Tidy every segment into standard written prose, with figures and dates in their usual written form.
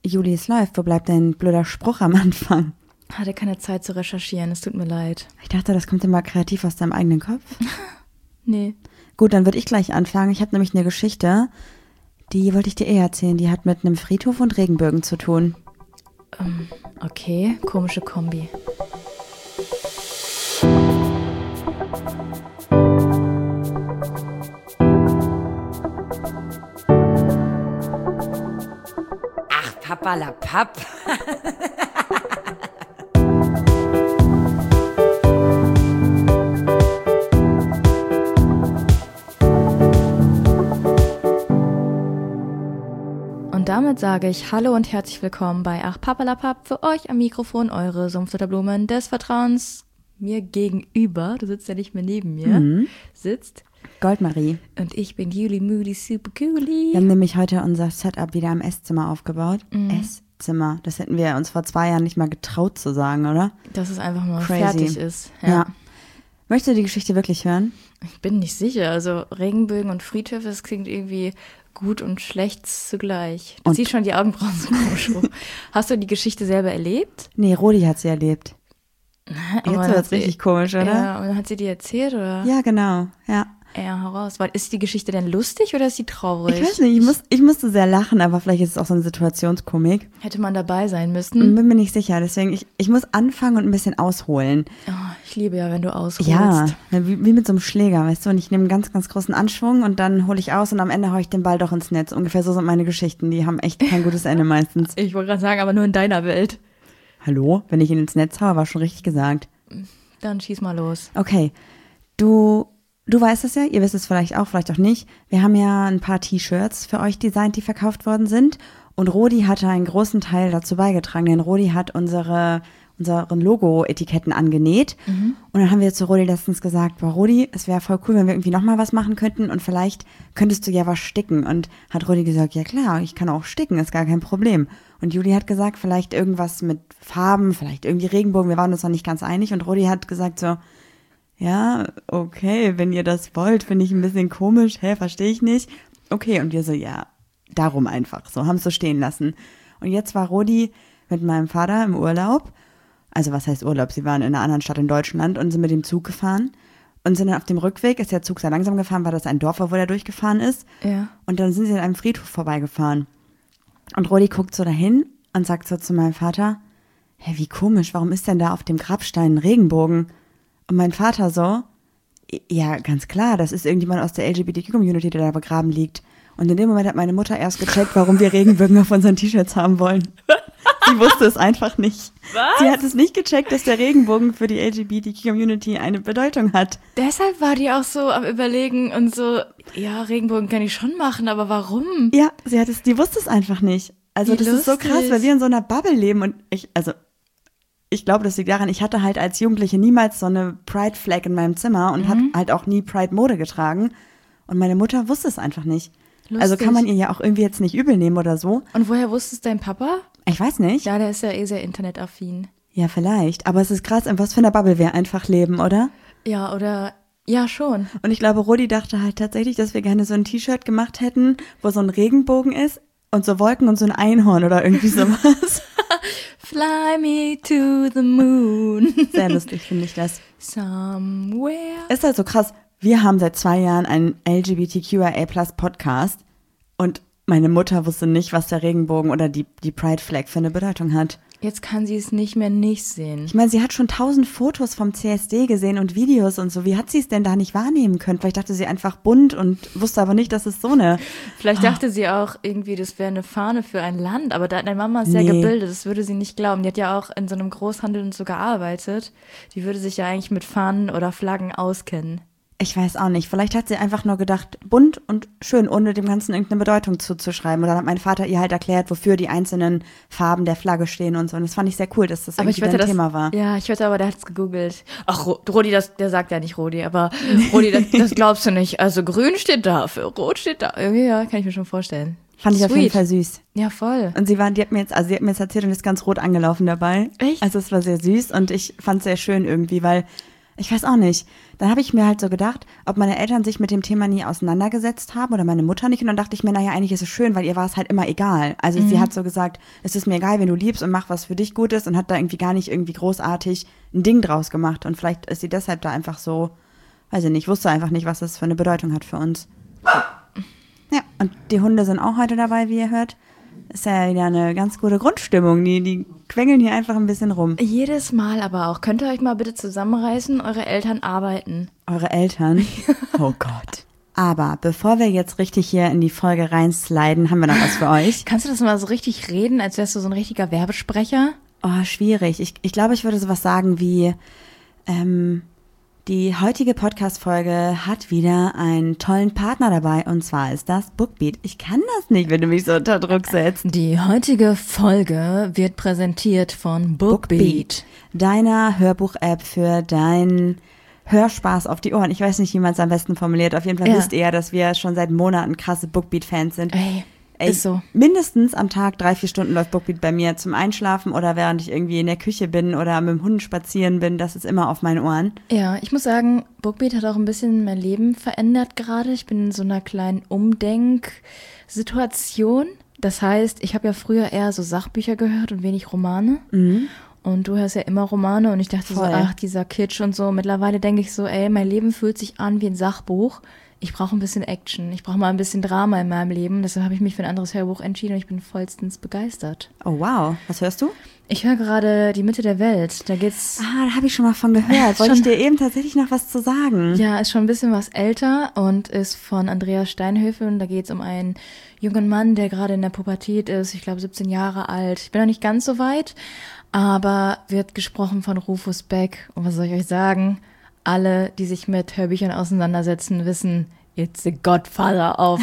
Juli, es läuft. Wo bleibt dein blöder Spruch am Anfang? Hatte keine Zeit zu recherchieren, es tut mir leid. Ich dachte, das kommt immer kreativ aus deinem eigenen Kopf. Nee. Gut, dann würde ich gleich anfangen. Ich habe nämlich eine Geschichte, die wollte ich dir erzählen. Die hat mit einem Friedhof und Regenbögen zu tun. Okay, komische Kombi. Ach, Papperlapapp. Und damit sage ich Hallo und herzlich willkommen bei Ach Papperlapapp, für euch am Mikrofon eure Sumpfdotterblumen des Vertrauens. Mir gegenüber, du sitzt ja nicht mehr neben mir, sitzt Goldmarie. und ich bin Juli Moody Super Coolie. Wir haben nämlich heute unser Setup wieder im Esszimmer aufgebaut. Esszimmer. Das hätten wir uns vor 2 Jahren nicht mal getraut zu sagen, oder? Dass es einfach mal Crazy. fertig ist. Ja. Möchtest du die Geschichte wirklich hören? Ich bin nicht sicher. Also Regenbögen und Friedhöfe, das klingt irgendwie gut und schlecht zugleich. Du Und- ziehst schon die Augenbrauen so komisch hoch. Hast du die Geschichte selber erlebt? Nee, Rodi hat sie erlebt. Jetzt Aber wird's hat sie- richtig komisch, oder? Ja, und hat sie dir erzählt, oder? Ja, genau. Ja. Ja, heraus. Ist die Geschichte denn lustig oder ist sie traurig? Ich weiß nicht, ich musste sehr lachen, aber vielleicht ist es auch so eine Situationskomik. Hätte man dabei sein müssen. Bin mir nicht sicher, deswegen ich muss anfangen und ein bisschen ausholen. Oh, ich liebe ja, wenn du ausholst. Ja, wie mit so einem Schläger, weißt du, und ich nehme einen ganz, ganz großen Anschwung und dann hole ich aus und am Ende haue ich den Ball doch ins Netz. Ungefähr so sind meine Geschichten, die haben echt kein gutes Ende meistens. Ich wollte gerade sagen, aber nur in deiner Welt. Hallo? Wenn ich ihn ins Netz haue, war schon richtig gesagt. Dann schieß mal los. Okay, du weißt es ja, ihr wisst es vielleicht auch nicht. Wir haben ja ein paar T-Shirts für euch designt, die verkauft worden sind. Und Rodi hatte einen großen Teil dazu beigetragen, denn Rodi hat unseren Logo-Etiketten angenäht. Und dann haben wir zu Rodi letztens gesagt, boah Rodi, es wäre voll cool, wenn wir irgendwie nochmal was machen könnten und vielleicht könntest du ja was sticken. Und hat Rodi gesagt, ja klar, ich kann auch sticken, ist gar kein Problem. Und Juli hat gesagt, vielleicht irgendwas mit Farben, vielleicht irgendwie Regenbogen, wir waren uns noch nicht ganz einig. Und Rodi hat gesagt so, ja, okay, wenn ihr das wollt, finde ich ein bisschen komisch, verstehe ich nicht. Okay, und wir so, ja, darum einfach, so, haben es so stehen lassen. Und jetzt war Rodi mit meinem Vater im Urlaub, also was heißt Urlaub, sie waren in einer anderen Stadt in Deutschland und sind mit dem Zug gefahren und sind dann auf dem Rückweg, ist der Zug sehr langsam gefahren, weil das ein Dorf war, wo der durchgefahren ist. Ja. Und dann sind sie an einem Friedhof vorbeigefahren. Und Rodi guckt so dahin und sagt so zu meinem Vater, wie komisch, warum ist denn da auf dem Grabstein ein Regenbogen? Und mein Vater so, ja, ganz klar, das ist irgendjemand aus der LGBTQ-Community, der da begraben liegt. Und in dem Moment hat meine Mutter erst gecheckt, warum wir Regenbögen auf unseren T-Shirts haben wollen. Sie wusste es einfach nicht. Was? Sie hat es nicht gecheckt, dass der Regenbogen für die LGBTQ-Community eine Bedeutung hat. Deshalb war die auch so am Überlegen und so, ja, Regenbogen kann ich schon machen, aber warum? Ja, die wusste es einfach nicht. Also Wie das ist so krass, lustig. weil wir in so einer Bubble leben und ich glaube, das liegt daran, ich hatte halt als Jugendliche niemals so eine Pride-Flag in meinem Zimmer und habe halt auch nie Pride-Mode getragen. Und meine Mutter wusste es einfach nicht. Also kann man ihr ja auch irgendwie jetzt nicht übel nehmen oder so. Und woher wusste es dein Papa? Ich weiß nicht. Ja, der ist ja sehr internetaffin. Ja, vielleicht. Aber es ist krass, in was für einer Bubble wir einfach leben, oder? Ja, oder, ja, schon. Und ich glaube, Rodi dachte halt tatsächlich, dass wir gerne so ein T-Shirt gemacht hätten, wo so ein Regenbogen ist und so Wolken und so ein Einhorn oder irgendwie sowas. Fly me to the moon. Sehr lustig finde ich das. Somewhere. Ist halt so krass. Wir haben seit 2 Jahren einen LGBTQIA+ Podcast und meine Mutter wusste nicht, was der Regenbogen oder die Pride Flag für eine Bedeutung hat. Jetzt kann sie es nicht mehr nicht sehen. Ich meine, sie hat schon 1000 Fotos vom CSD gesehen und Videos und so. Wie hat sie es denn da nicht wahrnehmen können? Vielleicht dachte sie einfach bunt und wusste aber nicht, dass es so eine... Vielleicht dachte sie auch irgendwie, das wäre eine Fahne für ein Land, aber deine Mama ist sehr Nee. gebildet, das würde sie nicht glauben. Die hat ja auch in so einem Großhandel und so gearbeitet. Die würde sich ja eigentlich mit Fahnen oder Flaggen auskennen. Ich weiß auch nicht. Vielleicht hat sie einfach nur gedacht, bunt und schön, ohne dem Ganzen irgendeine Bedeutung zuzuschreiben. Oder dann hat mein Vater ihr halt erklärt, wofür die einzelnen Farben der Flagge stehen und so. Und das fand ich sehr cool, dass das Aber irgendwie ich wette, ein Thema war. Ja, ich wette aber, der hat's gegoogelt. Ach, Rodi, der sagt ja nicht Rodi, aber Rodi, das glaubst du nicht. Also grün steht da, für rot steht da. Irgendwie, ja, kann ich mir schon vorstellen. Fand ich auf jeden Sweet. Fall süß. Ja, voll. Und sie hat mir jetzt erzählt und ist ganz rot angelaufen dabei. Echt? Also es war sehr süß und ich fand es sehr schön irgendwie, weil Ich weiß auch nicht. Dann habe ich mir halt so gedacht, ob meine Eltern sich mit dem Thema nie auseinandergesetzt haben oder meine Mutter nicht. Und dann dachte ich mir, naja, eigentlich ist es schön, weil ihr war es halt immer egal. Also sie hat so gesagt, es ist mir egal, wenn du liebst und mach, was für dich gut ist und hat da irgendwie gar nicht irgendwie großartig ein Ding draus gemacht. Und vielleicht ist sie deshalb da einfach so, weiß ich nicht, wusste einfach nicht, was das für eine Bedeutung hat für uns. Ja, und die Hunde sind auch heute dabei, wie ihr hört. Ist ja wieder eine ganz gute Grundstimmung. Die quengeln hier einfach ein bisschen rum. Jedes Mal aber auch. Könnt ihr euch mal bitte zusammenreißen? Eure Eltern arbeiten. Eure Eltern? Oh Gott. Aber bevor wir jetzt richtig hier in die Folge reinsliden, haben wir noch was für euch. Kannst du das mal so richtig reden, als wärst du so ein richtiger Werbesprecher? Oh, schwierig. Ich glaube, ich würde sowas sagen wie, die heutige Podcast-Folge hat wieder einen tollen Partner dabei und zwar ist das Bookbeat. Ich kann das nicht, wenn du mich so unter Druck setzt. Die heutige Folge wird präsentiert von Bookbeat. Deiner Hörbuch-App für deinen Hörspaß auf die Ohren. Ich weiß nicht, wie man es am besten formuliert. Auf jeden Fall wisst ihr, dass wir schon seit Monaten krasse Bookbeat-Fans sind. Ey, ist so. Mindestens am Tag 3-4 Stunden läuft Bookbeat bei mir zum Einschlafen oder während ich irgendwie in der Küche bin oder mit dem Hund spazieren bin. Das ist immer auf meinen Ohren. Ja, ich muss sagen, Bookbeat hat auch ein bisschen mein Leben verändert gerade. Ich bin in so einer kleinen Umdenksituation. Das heißt, ich habe ja früher eher so Sachbücher gehört und wenig Romane. Mhm. Und du hörst ja immer Romane und ich dachte so, ach, dieser Kitsch und so. Mittlerweile denke ich so, ey, mein Leben fühlt sich an wie ein Sachbuch. Ich brauche ein bisschen Action. Ich brauche mal ein bisschen Drama in meinem Leben. Deshalb habe ich mich für ein anderes Hörbuch entschieden und ich bin vollstens begeistert. Oh, wow. Was hörst du? Ich höre gerade Die Mitte der Welt. Da geht's. Ah, da habe ich schon mal von gehört. Wollte ich dir eben tatsächlich noch was zu sagen. Ja, ist schon ein bisschen was älter und ist von Andreas Steinhöfel. Und da geht's um einen jungen Mann, der gerade in der Pubertät ist. Ich glaube, 17 Jahre alt. Ich bin noch nicht ganz so weit, aber wird gesprochen von Rufus Beck. Und was soll ich euch sagen? Alle, die sich mit Hörbüchern auseinandersetzen, wissen, it's the Godfather auf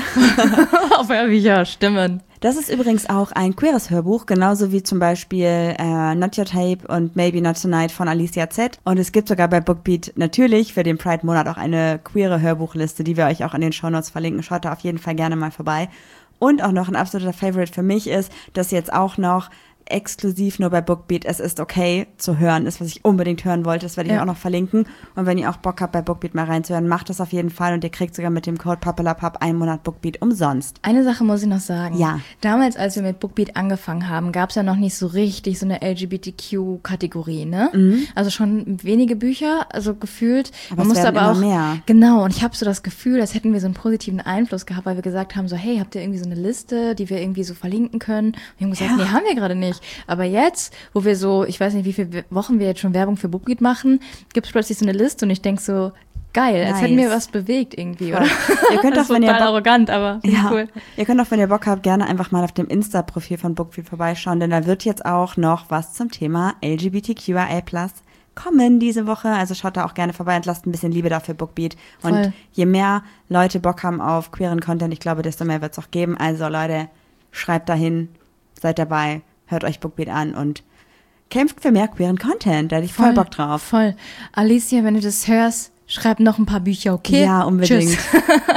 Hörbücher, Stimmen. Das ist übrigens auch ein queeres Hörbuch, genauso wie zum Beispiel Not Your Tape und Maybe Not Tonight von Alicia Z. Und es gibt sogar bei Bookbeat natürlich für den Pride-Monat auch eine queere Hörbuchliste, die wir euch auch in den Shownotes verlinken. Schaut da auf jeden Fall gerne mal vorbei. Und auch noch ein absoluter Favorite für mich ist, dass jetzt auch noch exklusiv nur bei Bookbeat Es ist okay zu hören ist, was ich unbedingt hören wollte. Das werde ich auch noch verlinken. Und wenn ihr auch Bock habt, bei Bookbeat mal reinzuhören, macht das auf jeden Fall. Und ihr kriegt sogar mit dem Code PAPPELAPAP 1 Monat Bookbeat umsonst. Eine Sache muss ich noch sagen. Ja. Damals, als wir mit Bookbeat angefangen haben, gab es ja noch nicht so richtig so eine LGBTQ-Kategorie, ne? Mhm. Also schon wenige Bücher, also gefühlt. Aber man musste aber auch mehr. Genau, und ich habe so das Gefühl, als hätten wir so einen positiven Einfluss gehabt, weil wir gesagt haben, so hey, habt ihr irgendwie so eine Liste, die wir irgendwie so verlinken können? Und wir haben gesagt, nee, haben wir gerade nicht. Aber jetzt, wo wir so, ich weiß nicht, wie viele Wochen wir jetzt schon Werbung für Bookbeat machen, gibt es plötzlich so eine Liste und ich denke so, geil, als hätten wir was bewegt irgendwie. Oder? Ihr könnt das auch, wenn ihr arrogant, aber cool. Ihr könnt auch, wenn ihr Bock habt, gerne einfach mal auf dem Insta-Profil von Bookbeat vorbeischauen, denn da wird jetzt auch noch was zum Thema LGBTQIA+ kommen diese Woche. Also schaut da auch gerne vorbei und lasst ein bisschen Liebe dafür Bookbeat. Und Voll. Je mehr Leute Bock haben auf queeren Content, ich glaube, desto mehr wird es auch geben. Also Leute, schreibt dahin, seid dabei. Hört euch Bookbeat an und kämpft für mehr queeren Content. Da hätte ich voll Bock drauf. Voll. Alicia, wenn du das hörst, schreib noch ein paar Bücher, okay? Ja, unbedingt. Tschüss.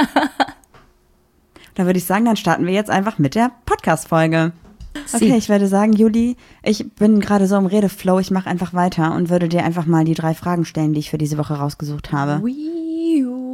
Dann würde ich sagen, dann starten wir jetzt einfach mit der Podcast-Folge. Okay, ich würde sagen, Juli, ich bin gerade so im Redeflow, ich mache einfach weiter und würde dir einfach mal die 3 Fragen stellen, die ich für diese Woche rausgesucht habe. Wii U.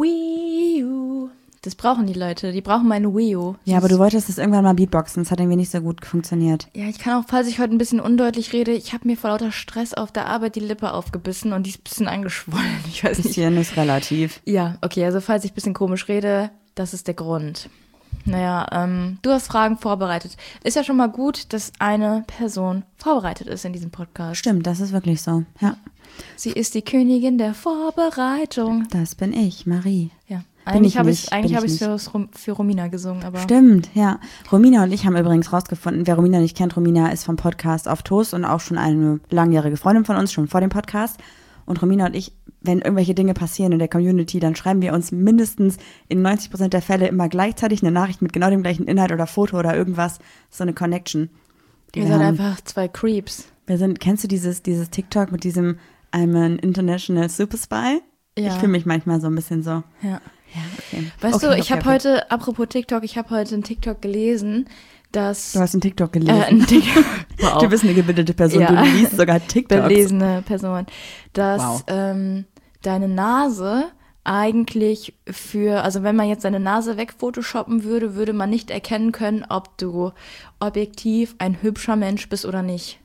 Das brauchen die Leute, die brauchen meine Wii U. Ja, aber du wolltest das irgendwann mal beatboxen, das hat irgendwie nicht so gut funktioniert. Ja, ich kann auch, falls ich heute ein bisschen undeutlich rede, ich habe mir vor lauter Stress auf der Arbeit die Lippe aufgebissen und die ist ein bisschen angeschwollen, ich weiß nicht. Bisschen ist relativ. Ja, okay, also falls ich ein bisschen komisch rede, das ist der Grund. Naja, du hast Fragen vorbereitet. Ist ja schon mal gut, dass eine Person vorbereitet ist in diesem Podcast. Stimmt, das ist wirklich so, ja. Sie ist die Königin der Vorbereitung. Das bin ich, Marie. Ja. Eigentlich habe ich für Romina gesungen, aber. Stimmt, ja. Romina und ich haben übrigens rausgefunden, wer Romina nicht kennt, Romina ist vom Podcast Auf Toast und auch schon eine langjährige Freundin von uns, schon vor dem Podcast. Und Romina und ich, wenn irgendwelche Dinge passieren in der Community, dann schreiben wir uns mindestens in 90% der Fälle immer gleichzeitig eine Nachricht mit genau dem gleichen Inhalt oder Foto oder irgendwas. So eine Connection. Ihr seid einfach 2 Creeps. Kennst du dieses TikTok mit diesem I'm an international super spy? Ja. Ich fühle mich manchmal so ein bisschen so. Ja. Ja, okay. Weißt du, ich habe heute, apropos TikTok, ich habe heute einen TikTok gelesen, dass... Du hast einen TikTok gelesen? Wow. Du bist eine gebildete Person, ja. Du liest sogar TikToks. Belesene Person. Dass deine Nase eigentlich also wenn man jetzt deine Nase wegphotoshoppen würde, würde man nicht erkennen können, ob du objektiv ein hübscher Mensch bist oder nicht.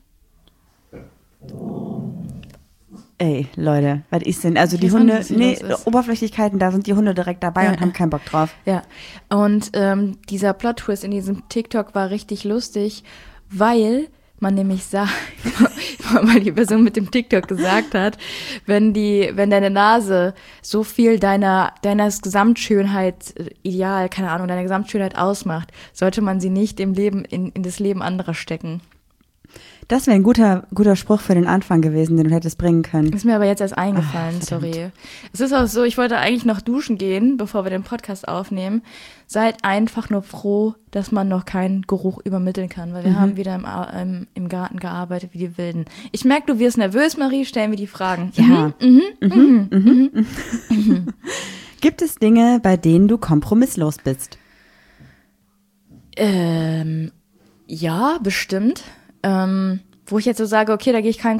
Ey, Leute, was ist denn? Also die Hunde, Oberflächlichkeiten, da sind die Hunde direkt dabei und haben keinen Bock drauf. Ja, und dieser Plot-Twist in diesem TikTok war richtig lustig, weil man nämlich sagt, weil die Person mit dem TikTok gesagt hat, wenn deine Nase so viel deiner Gesamtschönheit ideal, keine Ahnung, deiner Gesamtschönheit ausmacht, sollte man sie nicht im Leben, in das Leben anderer stecken. Das wäre ein guter Spruch für den Anfang gewesen, den du hättest bringen können. Ist mir aber jetzt erst eingefallen, sorry. Es ist auch so, ich wollte eigentlich noch duschen gehen, bevor wir den Podcast aufnehmen. Seid einfach nur froh, dass man noch keinen Geruch übermitteln kann, weil wir haben wieder im Garten gearbeitet wie die Wilden. Ich merke, du wirst nervös, Marie, stellen wir die Fragen. Ja. Gibt es Dinge, bei denen du kompromisslos bist? Ja, bestimmt. Wo ich jetzt so sage, okay, da gehe ich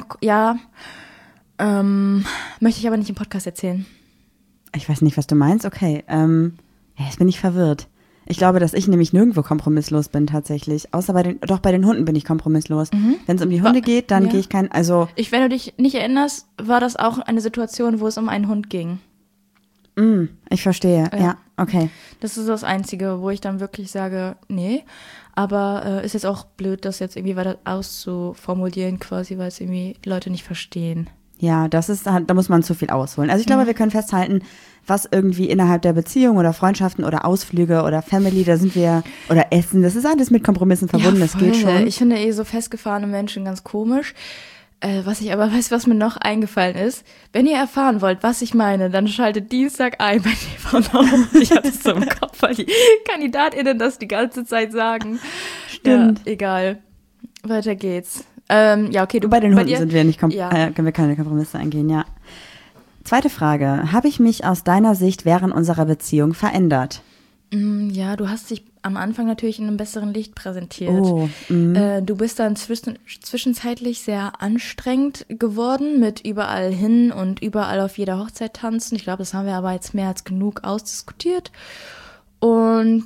möchte ich aber nicht im Podcast erzählen. Ich weiß nicht, was du meinst. Okay, jetzt bin ich verwirrt. Ich glaube, dass ich nämlich nirgendwo kompromisslos bin tatsächlich. Außer bei den Hunden bin ich kompromisslos. Wenn es um die Hunde geht, dann gehe ich wenn du dich nicht erinnerst, war das auch eine Situation, wo es um einen Hund ging. Ich verstehe, ja, okay. Das ist das Einzige, wo ich dann wirklich sage, nee. Aber ist jetzt auch blöd, das jetzt irgendwie weiter auszuformulieren quasi, weil es irgendwie Leute nicht verstehen. Ja, da muss man zu viel ausholen. Also ich glaube, wir können festhalten, was irgendwie innerhalb der Beziehung oder Freundschaften oder Ausflüge oder Family, da sind wir, oder Essen, das ist alles mit Kompromissen verbunden, das geht schon. Ich finde so festgefahrene Menschen ganz komisch. Was mir noch eingefallen ist, wenn ihr erfahren wollt, was ich meine, dann schaltet Dienstag ein bei TV Now. Ich hatte es so im Kopf, weil die KandidatInnen das die ganze Zeit sagen. Stimmt. Ja, egal. Weiter geht's. Okay, bei den Hunden sind wir können wir keine Kompromisse eingehen, ja. Zweite Frage. Habe ich mich aus deiner Sicht während unserer Beziehung verändert? Ja, du hast dich am Anfang natürlich in einem besseren Licht präsentiert. Du bist dann zwischenzeitlich sehr anstrengend geworden mit überall hin und überall auf jeder Hochzeit tanzen. Ich glaube, das haben wir aber jetzt mehr als genug ausdiskutiert. Und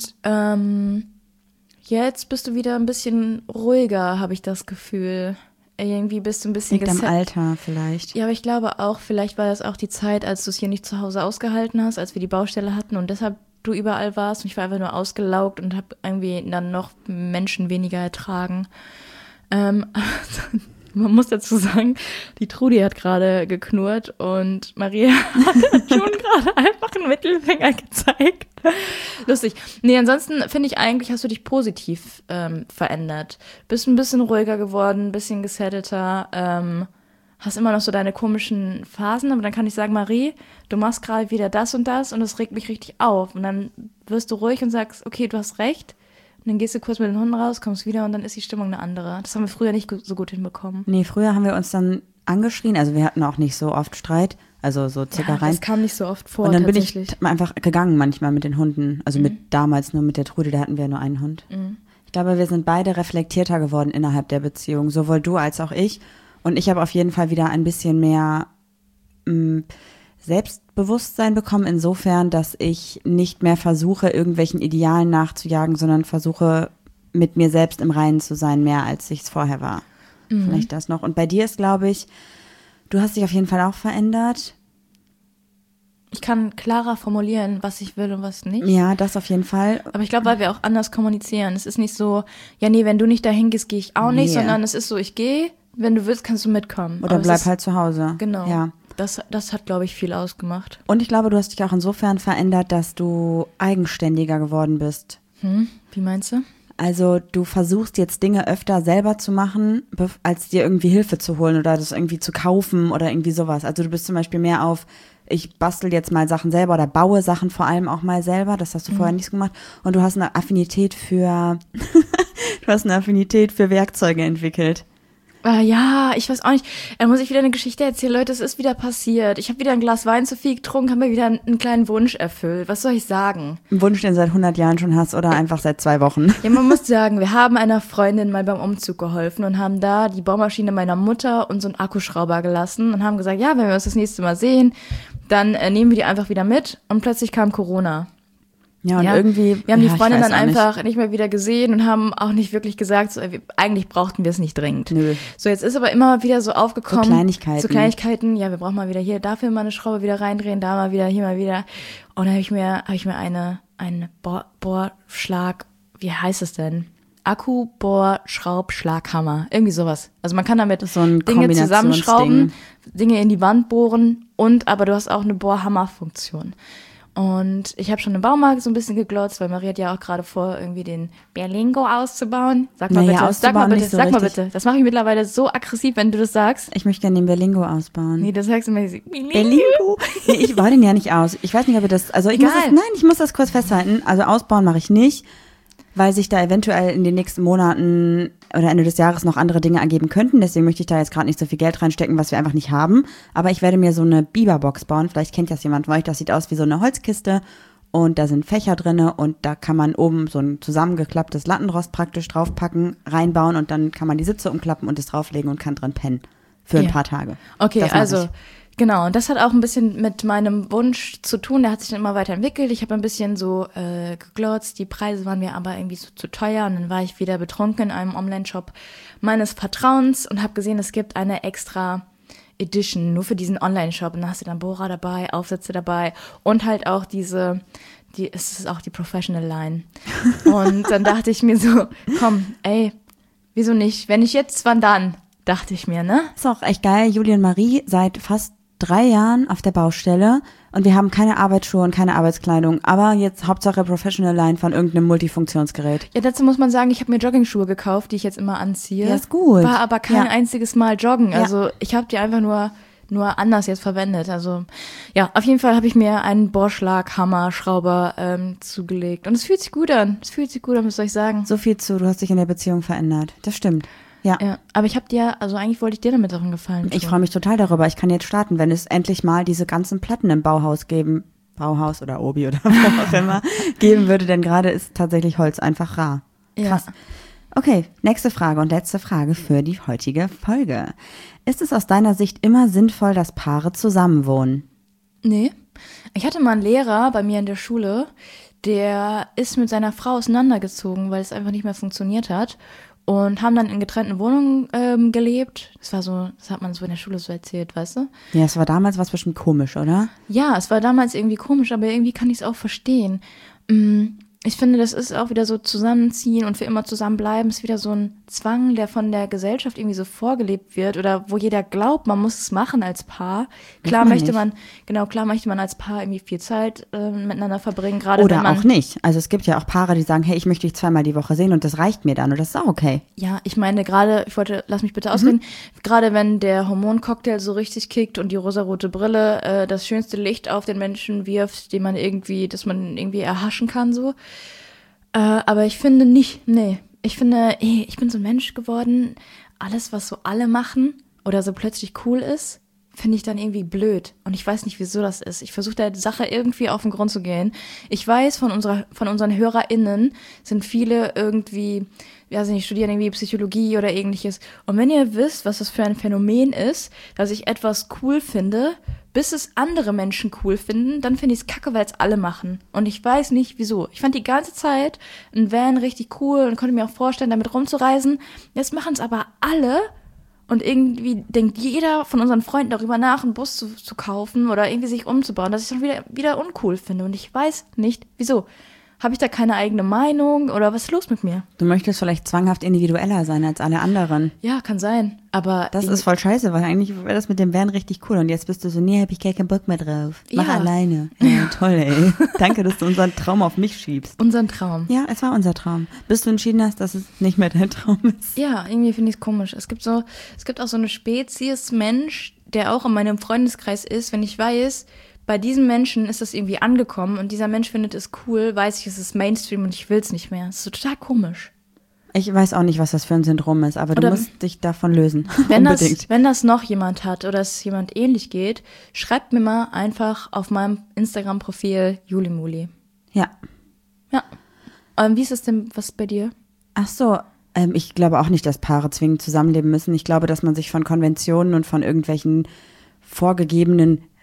jetzt bist du wieder ein bisschen ruhiger, habe ich das Gefühl. Irgendwie bist du ein bisschen liegt am Alter vielleicht. Ja, aber ich glaube auch, vielleicht war das auch die Zeit, als du es hier nicht zu Hause ausgehalten hast, als wir die Baustelle hatten und deshalb du überall warst und ich war einfach nur ausgelaugt und habe irgendwie dann noch Menschen weniger ertragen. Man muss dazu sagen, die Trudi hat gerade geknurrt und Maria hat schon gerade einfach einen Mittelfinger gezeigt. Lustig. Nee, ansonsten finde ich eigentlich, hast du dich positiv verändert. Bist ein bisschen ruhiger geworden, ein bisschen gesettelter, hast immer noch so deine komischen Phasen, aber dann kann ich sagen, Marie, du machst gerade wieder das und das regt mich richtig auf. Und dann wirst du ruhig und sagst, okay, du hast recht. Und dann gehst du kurz mit den Hunden raus, kommst wieder und dann ist die Stimmung eine andere. Das haben wir früher nicht so gut hinbekommen. Nee, früher haben wir uns dann angeschrien, also wir hatten auch nicht so oft Streit, also so Zuckereien. Ja, das kam nicht so oft vor. Und dann bin ich einfach gegangen manchmal mit den Hunden, also damals nur mit der Trude, da hatten wir nur einen Hund. Ich glaube, wir sind beide reflektierter geworden innerhalb der Beziehung, sowohl du als auch ich. Und ich habe auf jeden Fall wieder ein bisschen mehr Selbstbewusstsein bekommen, insofern, dass ich nicht mehr versuche, irgendwelchen Idealen nachzujagen, sondern versuche, mit mir selbst im Reinen zu sein, mehr als ich es vorher war. Vielleicht das noch. Und bei dir ist, glaube ich, du hast dich auf jeden Fall auch verändert. Ich kann klarer formulieren, was ich will und was nicht. Ja, das auf jeden Fall. Aber ich glaube, weil wir auch anders kommunizieren. Es ist nicht so, ja nee, wenn du nicht dahin gehst, gehe ich auch nicht, sondern es ist so, ich gehe, wenn du willst, kannst du mitkommen. Oder bleib halt zu Hause. Genau. Ja. Das hat, glaube ich, viel ausgemacht. Und ich glaube, du hast dich auch insofern verändert, dass du eigenständiger geworden bist. Wie meinst du? Also du versuchst jetzt Dinge öfter selber zu machen, als dir irgendwie Hilfe zu holen oder das irgendwie zu kaufen oder irgendwie sowas. Also du bist zum Beispiel mehr auf, ich bastel jetzt mal Sachen selber oder baue Sachen vor allem auch mal selber. Das hast du vorher nicht gemacht. Und du hast eine Affinität für Werkzeuge entwickelt. Ja, ich weiß auch nicht. Da muss ich wieder eine Geschichte erzählen. Leute, es ist wieder passiert. Ich habe wieder ein Glas Wein zu viel getrunken, habe mir wieder einen kleinen Wunsch erfüllt. Was soll ich sagen? Ein Wunsch, den du seit 100 Jahren schon hast oder einfach seit 2 Wochen? Ja, man muss sagen, wir haben einer Freundin mal beim Umzug geholfen und haben da die Bohrmaschine meiner Mutter und so einen Akkuschrauber gelassen und haben gesagt, ja, wenn wir uns das nächste Mal sehen, dann nehmen wir die einfach wieder mit und plötzlich kam Corona. Ja, und irgendwie... Wir haben die ja, Freundin ich weiß dann auch einfach nicht mehr wieder gesehen und haben auch nicht wirklich gesagt, so, eigentlich brauchten wir es nicht dringend. Nö. So, jetzt ist aber immer wieder so aufgekommen. So Kleinigkeiten. Ja, wir brauchen mal wieder hier, dafür mal eine Schraube wieder reindrehen, da mal wieder, hier mal wieder. Und dann habe ich mir einen Bohrschlag, wie heißt es denn? Akku-Bohr-Schraubschlaghammer. Irgendwie sowas. Also man kann damit so ein Dinge zusammenschrauben, Dinge in die Wand bohren aber du hast auch eine Bohrhammerfunktion. Und ich habe schon im Baumarkt so ein bisschen geglotzt, weil Marie hat ja auch gerade vor, irgendwie den Berlingo auszubauen. Sag mal bitte. Das mache ich mittlerweile so aggressiv, wenn du das sagst. Ich möchte gerne den Berlingo ausbauen. Nee, das sagst du mir. Berlingo? Nee, ich baue den ja nicht aus. Ich weiß nicht, ob ihr das, also ich muss das kurz festhalten. Also ausbauen mache ich nicht, weil sich da eventuell in den nächsten Monaten oder Ende des Jahres noch andere Dinge ergeben könnten. Deswegen möchte ich da jetzt gerade nicht so viel Geld reinstecken, was wir einfach nicht haben. Aber ich werde mir so eine Biberbox bauen. Vielleicht kennt das jemand von euch. Das sieht aus wie so eine Holzkiste und da sind Fächer drinne und da kann man oben so ein zusammengeklapptes Lattenrost praktisch draufpacken, reinbauen und dann kann man die Sitze umklappen und es drauflegen und kann drin pennen. Für ein paar Tage. Okay, also genau, und das hat auch ein bisschen mit meinem Wunsch zu tun, der hat sich dann immer weiterentwickelt. Ich habe ein bisschen so geglotzt, die Preise waren mir aber irgendwie so zu teuer und dann war ich wieder betrunken in einem Online-Shop meines Vertrauens und habe gesehen, es gibt eine extra Edition nur für diesen Online-Shop und da hast du dann Bohrer dabei, Aufsätze dabei und halt auch es ist auch die Professional Line. Und dann dachte ich mir so, komm, ey, wieso nicht? Wenn nicht jetzt, wann dann? Dachte ich mir, ne? Ist auch echt geil. Julie und Marie seit fast 3 Jahren auf der Baustelle und wir haben keine Arbeitsschuhe und keine Arbeitskleidung, aber jetzt Hauptsache Professional Line von irgendeinem Multifunktionsgerät. Ja, dazu muss man sagen, ich habe mir Joggingschuhe gekauft, die ich jetzt immer anziehe. Ja, ist gut. War aber kein einziges Mal joggen, Ja. also ich habe die einfach nur anders jetzt verwendet. Also ja, auf jeden Fall habe ich mir einen Bohrschlag-Hammer-Schrauber zugelegt und es fühlt sich gut an. Was soll ich sagen? So viel du hast dich in der Beziehung verändert. Das stimmt. Ja. Aber eigentlich wollte ich dir damit auch einen Gefallen tun. Ich freue mich total darüber. Ich kann jetzt starten, wenn es endlich mal diese ganzen Platten im Bauhaus oder Obi oder wo auch immer geben würde, denn gerade ist tatsächlich Holz einfach rar. Krass. Ja. Okay, nächste Frage und letzte Frage für die heutige Folge. Ist es aus deiner Sicht immer sinnvoll, dass Paare zusammenwohnen? Nee. Ich hatte mal einen Lehrer bei mir in der Schule, der ist mit seiner Frau auseinandergezogen, weil es einfach nicht mehr funktioniert hat. Und haben dann in getrennten Wohnungen gelebt. Das hat man so in der Schule so erzählt, weißt du? Ja, es war damals was bestimmt komisch, oder? Ja, es war damals irgendwie komisch, aber irgendwie kann ich es auch verstehen. Ich finde, das ist auch wieder so zusammenziehen und für immer zusammenbleiben, ist wieder so ein Zwang, der von der Gesellschaft irgendwie so vorgelebt wird oder wo jeder glaubt, man muss es machen als Paar. Klar möchte man als Paar irgendwie viel Zeit miteinander verbringen, gerade oder wenn man auch nicht. Also es gibt ja auch Paare, die sagen, hey, ich möchte dich 2-mal die Woche sehen und das reicht mir dann und das ist auch okay. Ja, ich meine lass mich bitte ausreden, gerade wenn der Hormoncocktail so richtig kickt und die rosarote Brille das schönste Licht auf den Menschen wirft, das man irgendwie erhaschen kann, so. Aber ich finde nicht, nee. Ich finde, ich bin so ein Mensch geworden, alles, was so alle machen oder so plötzlich cool ist, finde ich dann irgendwie blöd. Und ich weiß nicht, wieso das ist. Ich versuche der Sache irgendwie auf den Grund zu gehen. Ich weiß, von unseren HörerInnen sind viele irgendwie, studieren irgendwie Psychologie oder ähnliches. Und wenn ihr wisst, was das für ein Phänomen ist, dass ich etwas cool finde, bis es andere Menschen cool finden, dann finde ich es kacke, weil es alle machen. Und ich weiß nicht, wieso. Ich fand die ganze Zeit ein Van richtig cool und konnte mir auch vorstellen, damit rumzureisen. Jetzt machen es aber alle. Und irgendwie denkt jeder von unseren Freunden darüber nach, einen Bus zu kaufen oder irgendwie sich umzubauen, dass ich es dann wieder uncool finde. Und ich weiß nicht, wieso. Habe ich da keine eigene Meinung oder was ist los mit mir? Du möchtest vielleicht zwanghaft individueller sein als alle anderen. Ja, kann sein. Aber das ist voll scheiße, weil eigentlich wäre das mit dem Van richtig cool. Und jetzt bist du so, nee, hab ich gar keinen Bock mehr drauf. Mach alleine. Ja, toll, ey. Danke, dass du unseren Traum auf mich schiebst. Unseren Traum. Ja, es war unser Traum. Bis du entschieden hast, dass es nicht mehr dein Traum ist. Ja, irgendwie finde ich es komisch. Es gibt auch so eine Spezies Mensch, der auch in meinem Freundeskreis ist, wenn ich weiß, bei diesem Menschen ist das irgendwie angekommen und dieser Mensch findet es cool, weiß ich, es ist Mainstream und ich will es nicht mehr. Das ist so total komisch. Ich weiß auch nicht, was das für ein Syndrom ist, aber du musst dich davon lösen. Wenn das noch jemand hat oder es jemand ähnlich geht, schreibt mir mal einfach auf meinem Instagram-Profil Julimuli. Ja. Ja. Wie ist es denn, was bei dir? Ach so, ich glaube auch nicht, dass Paare zwingend zusammenleben müssen. Ich glaube, dass man sich von Konventionen und von irgendwelchen vorgegebenen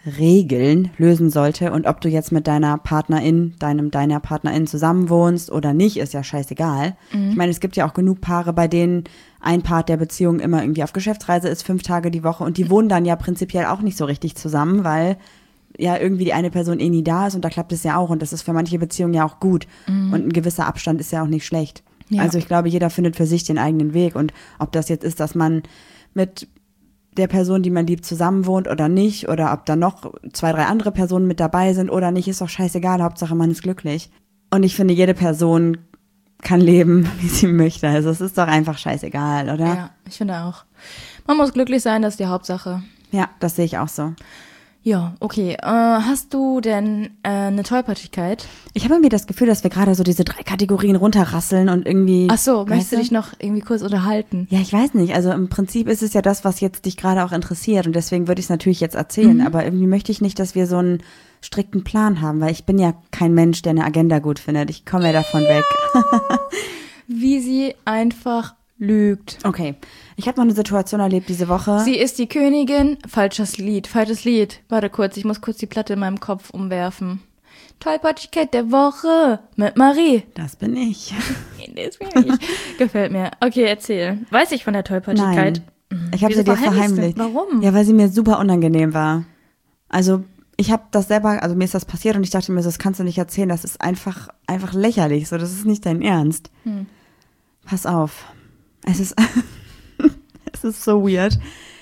Regeln lösen sollte. Und ob du jetzt mit deiner Partnerin zusammen wohnst oder nicht, ist ja scheißegal. Ich meine, es gibt ja auch genug Paare, bei denen ein Part der Beziehung immer irgendwie auf Geschäftsreise ist, 5 Tage die Woche. Und die wohnen dann ja prinzipiell auch nicht so richtig zusammen, weil ja irgendwie die eine Person eh nie da ist. Und da klappt es ja auch. Und das ist für manche Beziehungen ja auch gut. Und ein gewisser Abstand ist ja auch nicht schlecht. Ja. Also ich glaube, jeder findet für sich den eigenen Weg. Und ob das jetzt ist, dass man mit der Person, die man liebt, zusammen wohnt oder nicht, oder ob da noch 2, 3 andere Personen mit dabei sind oder nicht, ist doch scheißegal, Hauptsache man ist glücklich. Und ich finde, jede Person kann leben, wie sie möchte. Also es ist doch einfach scheißegal, oder? Ja, ich finde auch. Man muss glücklich sein, das ist die Hauptsache. Ja, das sehe ich auch so. Ja, okay. Hast du denn eine Tollpatschigkeit? Ich habe irgendwie das Gefühl, dass wir gerade so diese 3 Kategorien runterrasseln und irgendwie... Ach so, möchtest weißt du dich noch irgendwie kurz unterhalten? Ja, ich weiß nicht. Also im Prinzip ist es ja das, was jetzt dich gerade auch interessiert. Und deswegen würde ich es natürlich jetzt erzählen. Aber irgendwie möchte ich nicht, dass wir so einen strikten Plan haben, weil ich bin ja kein Mensch, der eine Agenda gut findet. Ich komme ja davon weg. Wie sie einfach lügt. Okay, ich habe noch eine Situation erlebt diese Woche. Sie ist die Königin. Falsches Lied. Warte kurz, ich muss kurz die Platte in meinem Kopf umwerfen. Tollpatschigkeit der Woche mit Marie. Das bin ich. Das bin ich. Gefällt mir. Okay, erzähl. Weiß ich von der Tollpatschigkeit? Nein, ich habe Wieso sie dir verheimlichst du? verheimlicht. Warum? Ja, weil sie mir super unangenehm war. Also ich habe das selber, also mir ist das passiert und ich dachte mir so, das kannst du nicht erzählen, das ist einfach lächerlich, so, das ist nicht dein Ernst. Pass auf, es ist so weird.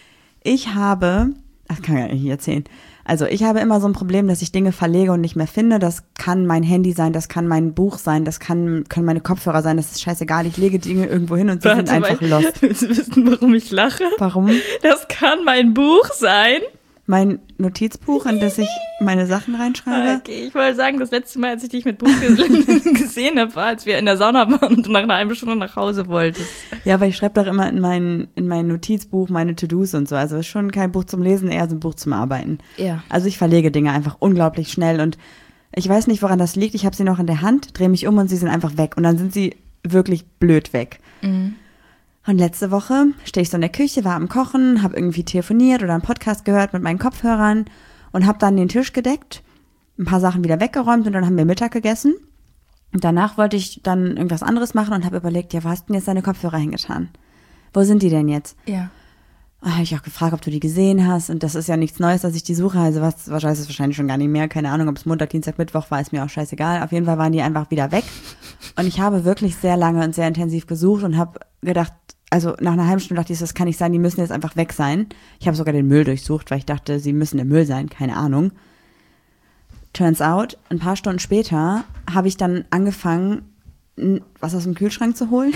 Das kann ich ja nicht erzählen. Also ich habe immer so ein Problem, dass ich Dinge verlege und nicht mehr finde. Das kann mein Handy sein, das kann mein Buch sein, das können meine Kopfhörer sein, das ist scheißegal. Ich lege Dinge irgendwo hin und sie sind einfach lost. Willst du wissen, warum ich lache? Warum? Das kann mein Buch sein. Mein Notizbuch, in das ich meine Sachen reinschreibe. Okay, ich wollte sagen, das letzte Mal, als ich dich mit Buch gesehen habe, war, als wir in der Sauna waren und du nach einer halben Stunde nach Hause wolltest. Ja, weil ich schreibe doch immer in mein Notizbuch meine To-Dos und so. Also es ist schon kein Buch zum Lesen, eher so ein Buch zum Arbeiten. Ja. Also ich verlege Dinge einfach unglaublich schnell und ich weiß nicht, woran das liegt. Ich habe sie noch in der Hand, drehe mich um und sie sind einfach weg. Und dann sind sie wirklich blöd weg. Und letzte Woche stehe ich so in der Küche, war am Kochen, habe irgendwie telefoniert oder einen Podcast gehört mit meinen Kopfhörern und habe dann den Tisch gedeckt, ein paar Sachen wieder weggeräumt und dann haben wir Mittag gegessen. Und danach wollte ich dann irgendwas anderes machen und habe überlegt, ja, wo hast du denn jetzt deine Kopfhörer hingetan? Wo sind die denn jetzt? Ja. Habe ich auch gefragt, ob du die gesehen hast und das ist ja nichts Neues, dass ich die suche, also was ist es wahrscheinlich schon gar nicht mehr, keine Ahnung, ob es Montag, Dienstag, Mittwoch war, ist mir auch scheißegal. Auf jeden Fall waren die einfach wieder weg und ich habe wirklich sehr lange und sehr intensiv gesucht und habe gedacht, also nach einer halben Stunde dachte ich, das kann nicht sein, die müssen jetzt einfach weg sein. Ich habe sogar den Müll durchsucht, weil ich dachte, sie müssen im Müll sein, keine Ahnung. Turns out, ein paar Stunden später habe ich dann angefangen, was aus dem Kühlschrank zu holen,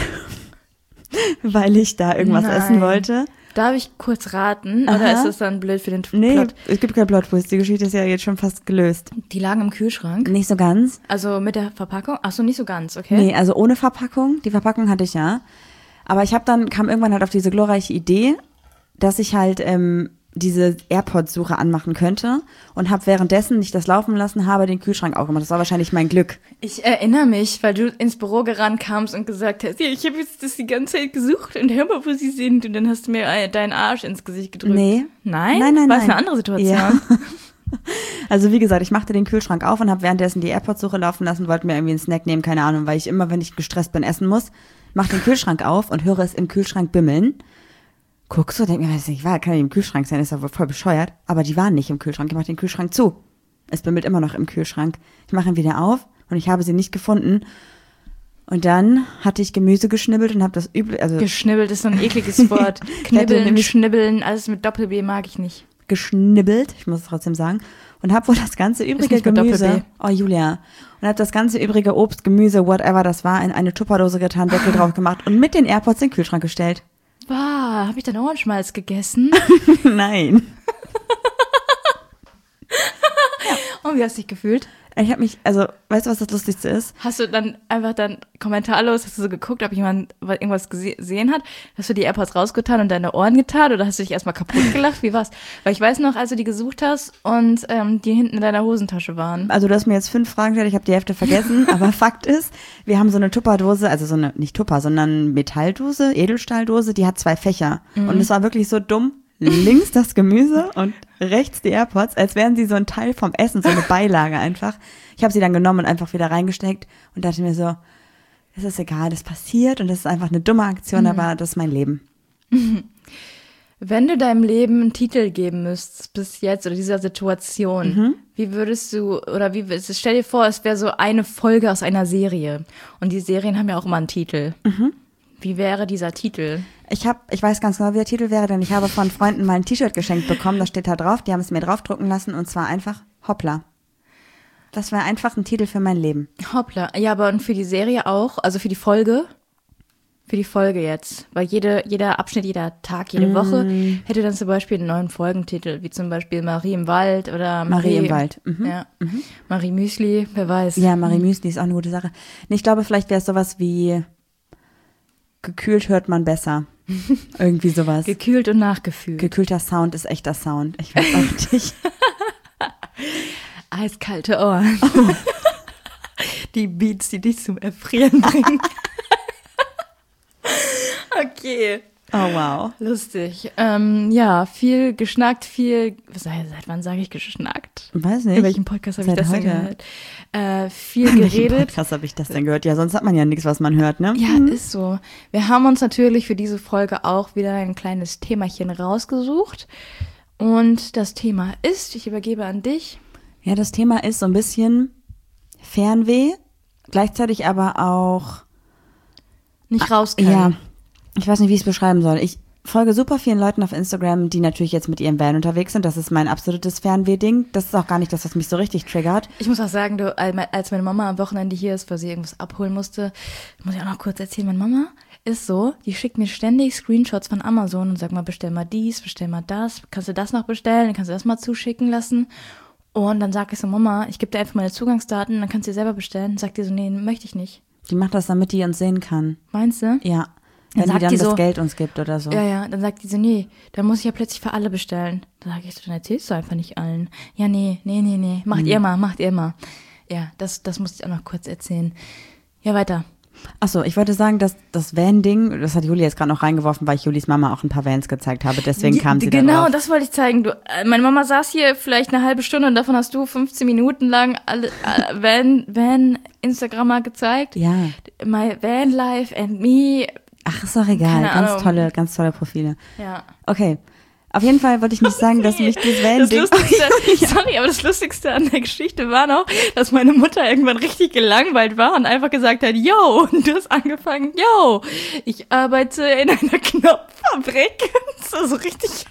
weil ich da irgendwas essen wollte. Darf ich kurz raten? Oder ist das dann blöd für den Plot? Nee, es gibt keinen Plot-Twist. Die Geschichte ist ja jetzt schon fast gelöst. Die lagen im Kühlschrank? Nicht so ganz. Also mit der Verpackung? Ach so, nicht so ganz, okay. Nee, also ohne Verpackung. Die Verpackung hatte ich ja. Aber kam irgendwann halt auf diese glorreiche Idee, dass ich halt diese AirPods-Suche anmachen könnte und habe währenddessen ich das laufen lassen habe, den Kühlschrank aufgemacht. Das war wahrscheinlich mein Glück. Ich erinnere mich, weil du ins Büro gerannt kamst und gesagt hast, ja, ich habe jetzt das die ganze Zeit gesucht und hör mal, wo sie sind. Und dann hast du mir deinen Arsch ins Gesicht gedrückt. Nee. Nein? Nein. War es eine andere Situation? Ja. Also wie gesagt, ich machte den Kühlschrank auf und habe währenddessen die AirPods-Suche laufen lassen, wollte mir irgendwie einen Snack nehmen, keine Ahnung, weil ich immer, wenn ich gestresst bin, essen muss, mache den Kühlschrank auf und höre es im Kühlschrank bimmeln. Guck so, denk mir, weiß nicht, kann ja im Kühlschrank sein, ist ja wohl voll bescheuert. Aber die waren nicht im Kühlschrank, ich mache den Kühlschrank zu. Es bimmelt immer noch im Kühlschrank. Ich mache ihn wieder auf und ich habe sie nicht gefunden. Und dann hatte ich Gemüse geschnibbelt und habe das geschnibbelt ist so ein ekliges Wort. Knibbeln, schnibbeln, alles mit Doppel-B mag ich nicht. Geschnibbelt, ich muss es trotzdem sagen, und habe wohl das ganze übrige Gemüse, oh Julia, und habe das ganze übrige Obst, Gemüse, whatever das war, in eine Tupperdose getan, Deckel drauf gemacht und mit den AirPods in den Kühlschrank gestellt. Wow, habe ich dann Ohrenschmalz gegessen? Nein. Und wie hast du dich gefühlt? Ich habe mich, also, weißt du, was das Lustigste ist? Hast du dann einfach kommentarlos, hast du so geguckt, ob jemand irgendwas gesehen hat? Hast du die AirPods rausgetan und deine Ohren getan oder hast du dich erstmal kaputt gelacht? Wie war's? Weil ich weiß noch, als du die gesucht hast und die hinten in deiner Hosentasche waren. Also du hast mir jetzt 5 Fragen gestellt, ich habe die Hälfte vergessen, aber Fakt ist, wir haben so eine Tupperdose, also so eine, nicht Tupper, sondern Metalldose, Edelstahldose, die hat 2 Fächer. Und es war wirklich so dumm. Links das Gemüse und rechts die AirPods, als wären sie so ein Teil vom Essen, so eine Beilage einfach. Ich habe sie dann genommen und einfach wieder reingesteckt und dachte mir so, es ist egal, das passiert und das ist einfach eine dumme Aktion, aber das ist mein Leben. Wenn du deinem Leben einen Titel geben müsstest bis jetzt oder dieser Situation, wie würdest du, stell dir vor, es wäre so eine Folge aus einer Serie und die Serien haben ja auch immer einen Titel. Wie wäre dieser Titel? Ich weiß ganz genau, wie der Titel wäre, denn ich habe von Freunden mal ein T-Shirt geschenkt bekommen, da steht da drauf, die haben es mir draufdrucken lassen und zwar einfach Hoppla. Das wäre einfach ein Titel für mein Leben. Hoppla. Ja, aber und für die Serie auch, also für die Folge? Für die Folge jetzt. Weil jeder Abschnitt, jeder Tag, jede Woche hätte dann zum Beispiel einen neuen Folgentitel, wie zum Beispiel Marie im Wald oder Marie im Wald. Ja. Marie Müsli, wer weiß. Ja, Marie Müsli ist auch eine gute Sache. Nee, ich glaube, vielleicht wäre es sowas wie gekühlt hört man besser. Irgendwie sowas. Gekühlt und nachgefühlt. Gekühlter Sound ist echter Sound. Ich weiß auch nicht. Eiskalte Ohren. Oh. Die Beats, die dich zum Erfrieren bringen. Okay. Oh, wow. Lustig. Ja, viel geschnackt, seit wann sage ich geschnackt? Weiß nicht. In welchem Podcast habe ich das denn heute gehört? Viel In welchem geredet. Podcast habe ich das denn gehört? Ja, sonst hat man ja nichts, was man hört, ne? Ja, ist so. Wir haben uns natürlich für diese Folge auch wieder ein kleines Themachen rausgesucht. Und das Thema ist, ich übergebe an dich. Ja, das Thema ist so ein bisschen Fernweh, gleichzeitig aber auch Nicht rauskommen. Ja, ich weiß nicht, wie ich es beschreiben soll. Ich folge super vielen Leuten auf Instagram, die natürlich jetzt mit ihrem Van unterwegs sind. Das ist mein absolutes Fernweh-Ding. Das ist auch gar nicht das, was mich so richtig triggert. Ich muss auch sagen, als meine Mama am Wochenende hier ist, weil sie irgendwas abholen musste, muss ich auch noch kurz erzählen, meine Mama ist so, die schickt mir ständig Screenshots von Amazon und sagt mal, bestell mal dies, bestell mal das, kannst du das noch bestellen, kannst du das mal zuschicken lassen. Und dann sage ich so, Mama, ich gebe dir einfach meine Zugangsdaten, dann kannst du dir selber bestellen. Sagt die so, nee, möchte ich nicht. Die macht das, damit die uns sehen kann. Meinst du? Ja. Wenn die dann das Geld uns gibt oder so. Ja, dann sagt die so, nee, dann muss ich ja plötzlich für alle bestellen. Dann sage ich so, dann erzählst du einfach nicht allen. Ja, nee, macht ihr mal. Ja, das musste ich auch noch kurz erzählen. Ja, weiter. Achso, ich wollte sagen, dass das Van-Ding, das hat Juli jetzt gerade noch reingevorfen, weil ich Julis Mama auch ein paar Vans gezeigt habe, deswegen kam sie Genau, darauf. das wollte ich zeigen. Meine Mama saß hier vielleicht eine halbe Stunde und davon hast du 15 Minuten lang alle Van-Instagrammer gezeigt. Ja. My Van Life and Me. Ach, ist doch egal, ganz tolle Profile. Ja. Okay. Auf jeden Fall wollte ich nicht sagen, dass mich das Van-Ding... Sorry, aber das Lustigste an der Geschichte war noch, dass meine Mutter irgendwann richtig gelangweilt war und einfach gesagt hat, yo, und du hast angefangen, yo, ich arbeite in einer Knopffabrik. Das war so richtig,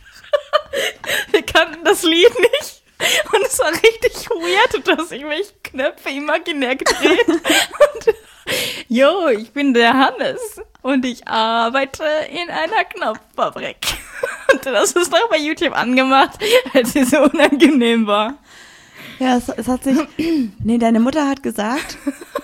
wir kannten das Lied nicht. Und es war richtig weird, dass ich mich Knöpfe imaginär gedreht und yo, ich bin der Hannes und ich arbeite in einer Knopffabrik. Und das ist noch bei YouTube angemacht, als sie so unangenehm war. Ja, es hat sich... Nee, deine Mutter hat gesagt,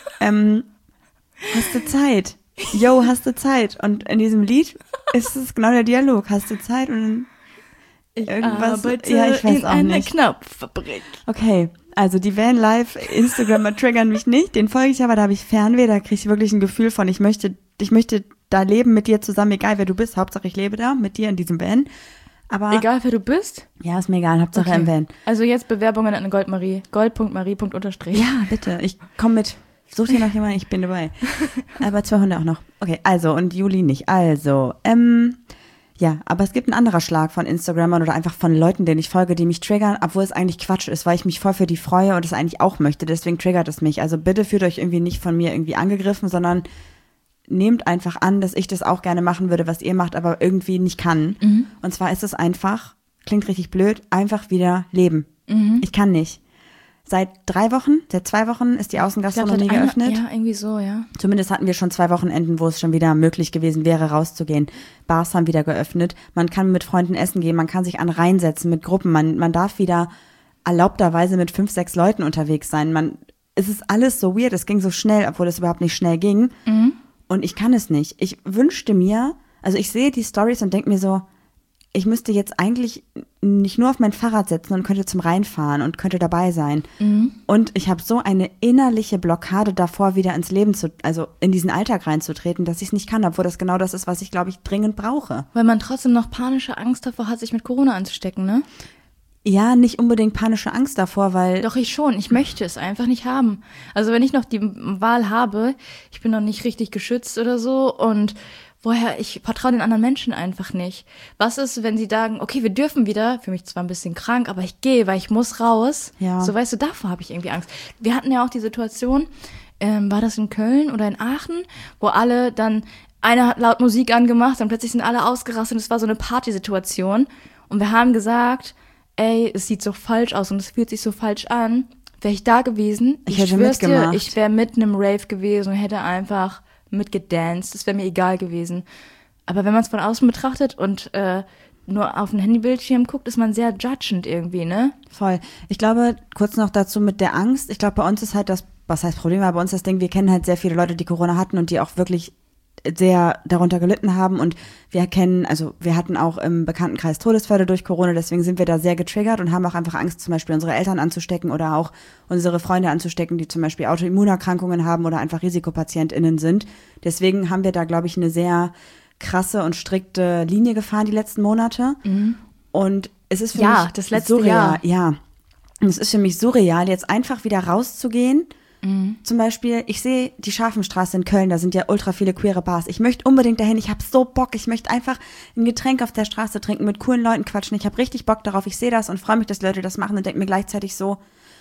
hast du Zeit? Yo, hast du Zeit? Und in diesem Lied ist es genau der Dialog. Hast du Zeit? Und Ich irgendwas, arbeite ja, ich weiß in auch einer nicht. Knopffabrik. Okay, also die Vanlife Instagrammer triggern mich nicht. Den folge ich aber, da habe ich Fernweh, da kriege ich wirklich ein Gefühl von, ich möchte da leben mit dir zusammen, egal wer du bist. Hauptsache ich lebe da mit dir in diesem Van. Aber Egal, wer du bist? ja, ist mir egal, Hauptsache im Van. Also jetzt Bewerbungen an Goldmarie. Gold.marie. Ja, bitte, ich komme mit. Such dir noch jemanden, ich bin dabei. Aber 2 Hunde auch noch. Okay, also, und Juli nicht. Also, ja, aber es gibt einen anderen Schlag von Instagrammern oder einfach von Leuten, denen ich folge, die mich triggern, obwohl es eigentlich Quatsch ist, weil ich mich voll für die freue und es eigentlich auch möchte. Deswegen triggert es mich. Also bitte fühlt euch irgendwie nicht von mir irgendwie angegriffen, sondern nehmt einfach an, dass ich das auch gerne machen würde, was ihr macht, aber irgendwie nicht kann. Und zwar ist es einfach, klingt richtig blöd, einfach wieder leben. Ich kann nicht. Seit 2 Wochen ist die Außengastronomie geöffnet. Ja, irgendwie so, ja. Zumindest hatten wir schon 2 Wochenenden, wo es schon wieder möglich gewesen wäre, rauszugehen. Bars haben wieder geöffnet. Man kann mit Freunden essen gehen, man kann sich an Reihen setzen mit Gruppen. Man darf wieder erlaubterweise mit 5, 6 Leuten unterwegs sein. Es ist alles so weird, es ging so schnell, obwohl es überhaupt nicht schnell ging. Und ich kann es nicht. Ich wünschte mir, also ich sehe die Stories und denke mir so, ich müsste jetzt eigentlich nicht nur auf mein Fahrrad setzen und könnte zum Rhein fahren und könnte dabei sein. Und ich habe so eine innerliche Blockade davor, wieder ins Leben also in diesen Alltag reinzutreten, dass ich es nicht kann, obwohl das genau das ist, was ich, glaube ich, dringend brauche. Weil man trotzdem noch panische Angst davor hat, sich mit Corona anzustecken, ne? Ja, nicht unbedingt panische Angst davor, weil... Doch, ich schon. Ich möchte es einfach nicht haben. Also wenn ich noch die Wahl habe, ich bin noch nicht richtig geschützt oder so und ich vertraue den anderen Menschen einfach nicht. Was ist, wenn sie sagen, okay, wir dürfen wieder, für mich zwar ein bisschen krank, aber ich gehe, weil ich muss raus. Ja. So, weißt du, davor habe ich irgendwie Angst. Wir hatten ja auch die Situation, war das in Köln oder in Aachen, wo alle dann, einer hat laut Musik angemacht, dann plötzlich sind alle ausgerastet und es war so eine Partysituation. Und wir haben gesagt, ey, es sieht so falsch aus und es fühlt sich so falsch an. Wäre ich da gewesen, ich hätte schwör's mitgemacht. dir, ich wäre mitten im Rave gewesen und hätte einfach mitgedanced. Das wäre mir egal gewesen. Aber wenn man es von außen betrachtet und nur auf den Handybildschirm guckt, ist man sehr judgend irgendwie, ne? Voll. Ich glaube, kurz noch dazu mit der Angst. Ich glaube, bei uns ist halt was heißt Problem, aber bei uns das Ding, wir kennen halt sehr viele Leute, die Corona hatten und die auch wirklich sehr darunter gelitten haben und wir hatten auch im Bekanntenkreis Todesfälle durch Corona, deswegen sind wir da sehr getriggert und haben auch einfach Angst, zum Beispiel unsere Eltern anzustecken oder auch unsere Freunde anzustecken, die zum Beispiel Autoimmunerkrankungen haben oder einfach RisikopatientInnen sind. Deswegen haben wir da, glaube ich, eine sehr krasse und strikte Linie gefahren die letzten Monate. Und es ist für mich das letzte surreal. Jahr. Ja, und es ist für mich surreal, jetzt einfach wieder rauszugehen. Zum Beispiel, ich sehe die Scharfenstraße in Köln, da sind ja ultra viele queere Bars. Ich möchte unbedingt dahin, ich habe so Bock, ich möchte einfach ein Getränk auf der Straße trinken, mit coolen Leuten quatschen. Ich habe richtig Bock darauf, ich sehe das und freue mich, dass Leute das machen und denke mir gleichzeitig so,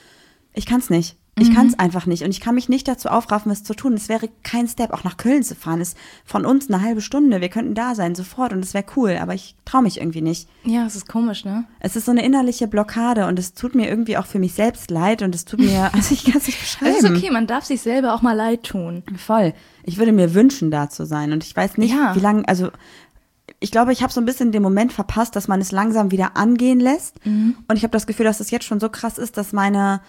ich kann es nicht. Ich kann es einfach nicht und ich kann mich nicht dazu aufraffen, es zu tun. Es wäre kein Step, auch nach Köln zu fahren, ist von uns eine halbe Stunde. Wir könnten da sein, sofort und es wäre cool, aber ich traue mich irgendwie nicht. Ja, es ist komisch, ne? Es ist so eine innerliche Blockade und es tut mir irgendwie auch für mich selbst leid und es tut mir, also ich kann es nicht beschreiben. Es ist okay, man darf sich selber auch mal leid tun. Voll. Ich würde mir wünschen, da zu sein und ich weiß nicht, wie lange, also ich glaube, ich habe so ein bisschen den Moment verpasst, dass man es langsam wieder angehen lässt und ich habe das Gefühl, dass es jetzt schon so krass ist, dass mein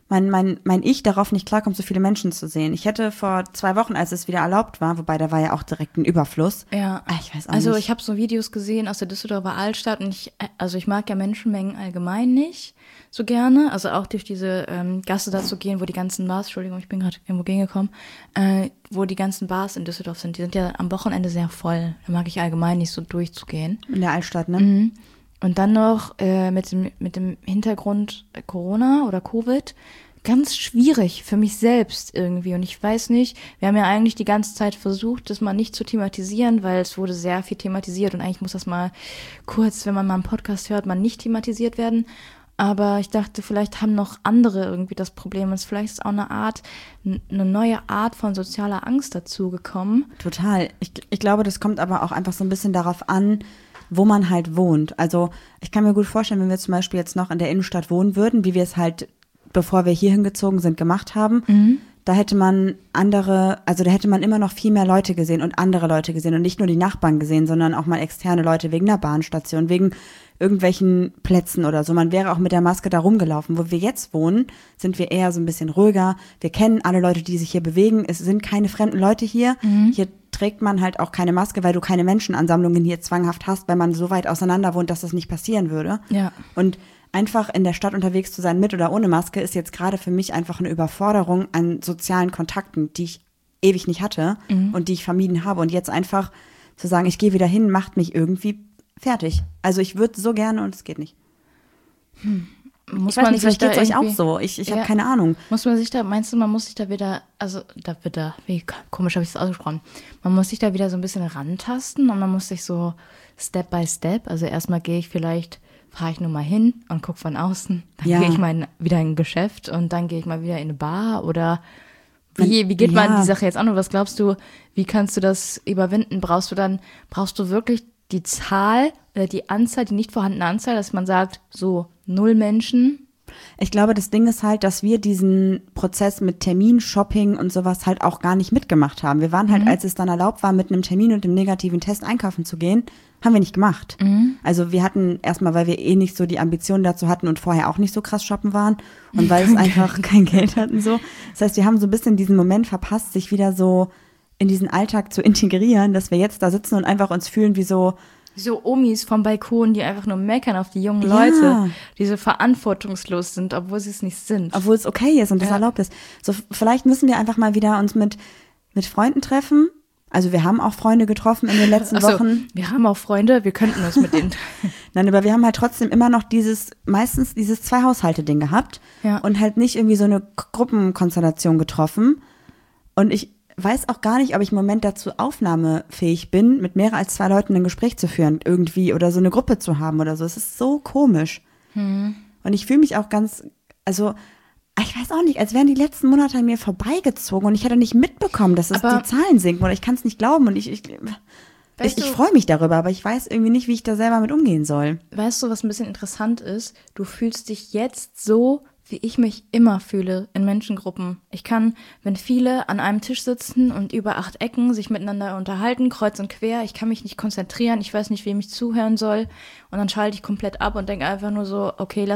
Ich darauf nicht klarkommt, so viele Menschen zu sehen. Ich hätte vor 2 Wochen, als es wieder erlaubt war, wobei da war ja auch direkt ein Überfluss. Ja. Ich weiß auch also nicht. ich habe so Videos gesehen aus der Düsseldorfer Altstadt und ich mag ja Menschenmengen allgemein nicht so gerne. Also auch durch diese Gasse da zu gehen, wo die ganzen Bars, Entschuldigung, ich bin gerade irgendwo gegengekommen, wo die ganzen Bars in Düsseldorf sind. Die sind ja am Wochenende sehr voll. Da mag ich allgemein nicht so durchzugehen. In der Altstadt, ne? Und dann noch mit dem Hintergrund Corona oder Covid, ganz schwierig für mich selbst irgendwie. Und ich weiß nicht, wir haben ja eigentlich die ganze Zeit versucht, das mal nicht zu thematisieren, weil es wurde sehr viel thematisiert und eigentlich muss das mal kurz, wenn man mal einen Podcast hört, mal nicht thematisiert werden. Aber ich dachte, vielleicht haben noch andere irgendwie das Problem. Und vielleicht ist auch eine neue Art von sozialer Angst dazu gekommen. Total. Ich glaube, das kommt aber auch einfach so ein bisschen darauf an, wo man halt wohnt. Also ich kann mir gut vorstellen, wenn wir zum Beispiel jetzt noch in der Innenstadt wohnen würden, wie wir es halt, bevor wir hier hingezogen sind, gemacht haben, da hätte man immer noch viel mehr Leute gesehen und andere Leute gesehen und nicht nur die Nachbarn gesehen, sondern auch mal externe Leute wegen der Bahnstation, wegen irgendwelchen Plätzen oder so. Man wäre auch mit der Maske da rumgelaufen. Wo wir jetzt wohnen, sind wir eher so ein bisschen ruhiger. Wir kennen alle Leute, die sich hier bewegen. Es sind keine fremden Leute hier. Hier trägt man halt auch keine Maske, weil du keine Menschenansammlungen hier zwanghaft hast, weil man so weit auseinander wohnt, dass das nicht passieren würde. Ja. Und einfach in der Stadt unterwegs zu sein, mit oder ohne Maske, ist jetzt gerade für mich einfach eine Überforderung an sozialen Kontakten, die ich ewig nicht hatte und die ich vermieden habe. Und jetzt einfach zu sagen, ich gehe wieder hin, macht mich irgendwie fertig. Also ich würde so gerne und es geht nicht. Muss ich weiß man nicht, vielleicht sich geht da es euch auch irgendwie- so. Ich Ja. habe keine Ahnung. Meinst du, man muss sich da wieder, wie komisch habe ich das ausgesprochen, man muss sich da wieder so ein bisschen rantasten und man muss sich so Step by Step, also erstmal fahre ich nur mal hin und gucke von außen, dann Ja. gehe ich mal wieder in ein Geschäft und dann gehe ich mal wieder in eine Bar oder wie geht man Ja. die Sache jetzt an und was glaubst du, wie kannst du das überwinden? Brauchst du wirklich die Zahl oder die nicht vorhandene Anzahl, dass man sagt, so 0 Menschen? Ich glaube, das Ding ist halt, dass wir diesen Prozess mit Termin, Shopping und sowas halt auch gar nicht mitgemacht haben. Wir waren halt, als es dann erlaubt war, mit einem Termin und dem negativen Test einkaufen zu gehen, haben wir nicht gemacht. Also wir hatten erstmal, weil wir eh nicht so die Ambitionen dazu hatten und vorher auch nicht so krass shoppen waren und weil es einfach kein Geld hatten so. Das heißt, wir haben so ein bisschen diesen Moment verpasst, sich wieder so in diesen Alltag zu integrieren, dass wir jetzt da sitzen und einfach uns fühlen wie so Omis vom Balkon, die einfach nur meckern auf die jungen Ja. Leute, die so verantwortungslos sind, obwohl sie es nicht sind. obwohl es okay ist und das erlaubt ist. So, vielleicht müssen wir einfach mal wieder uns mit Freunden treffen. Also wir haben auch Freunde getroffen in den letzten Ach so, Wochen. wir haben auch Freunde, wir könnten uns mit denen. Nein, aber wir haben halt trotzdem immer noch meistens dieses Zwei-Haushalte-Ding gehabt. Ja. Und halt nicht irgendwie so eine Gruppenkonstellation getroffen. Und ich weiß auch gar nicht, ob ich im Moment dazu aufnahmefähig bin, mit mehr als 2 Leuten ein Gespräch zu führen irgendwie oder so eine Gruppe zu haben oder so. Es ist so komisch. Und ich fühle mich auch also ich weiß auch nicht, als wären die letzten Monate an mir vorbeigezogen und ich hätte nicht mitbekommen, dass die Zahlen sinken oder ich kann es nicht glauben und ich freue mich darüber, aber ich weiß irgendwie nicht, wie ich da selber mit umgehen soll. Weißt du, was ein bisschen interessant ist? Du fühlst dich jetzt so, wie ich mich immer fühle in Menschengruppen. Ich kann, wenn viele an einem Tisch sitzen und über 8 Ecken sich miteinander unterhalten, kreuz und quer, ich kann mich nicht konzentrieren, ich weiß nicht, wem ich zuhören soll und dann schalte ich komplett ab und denke einfach nur so, okay,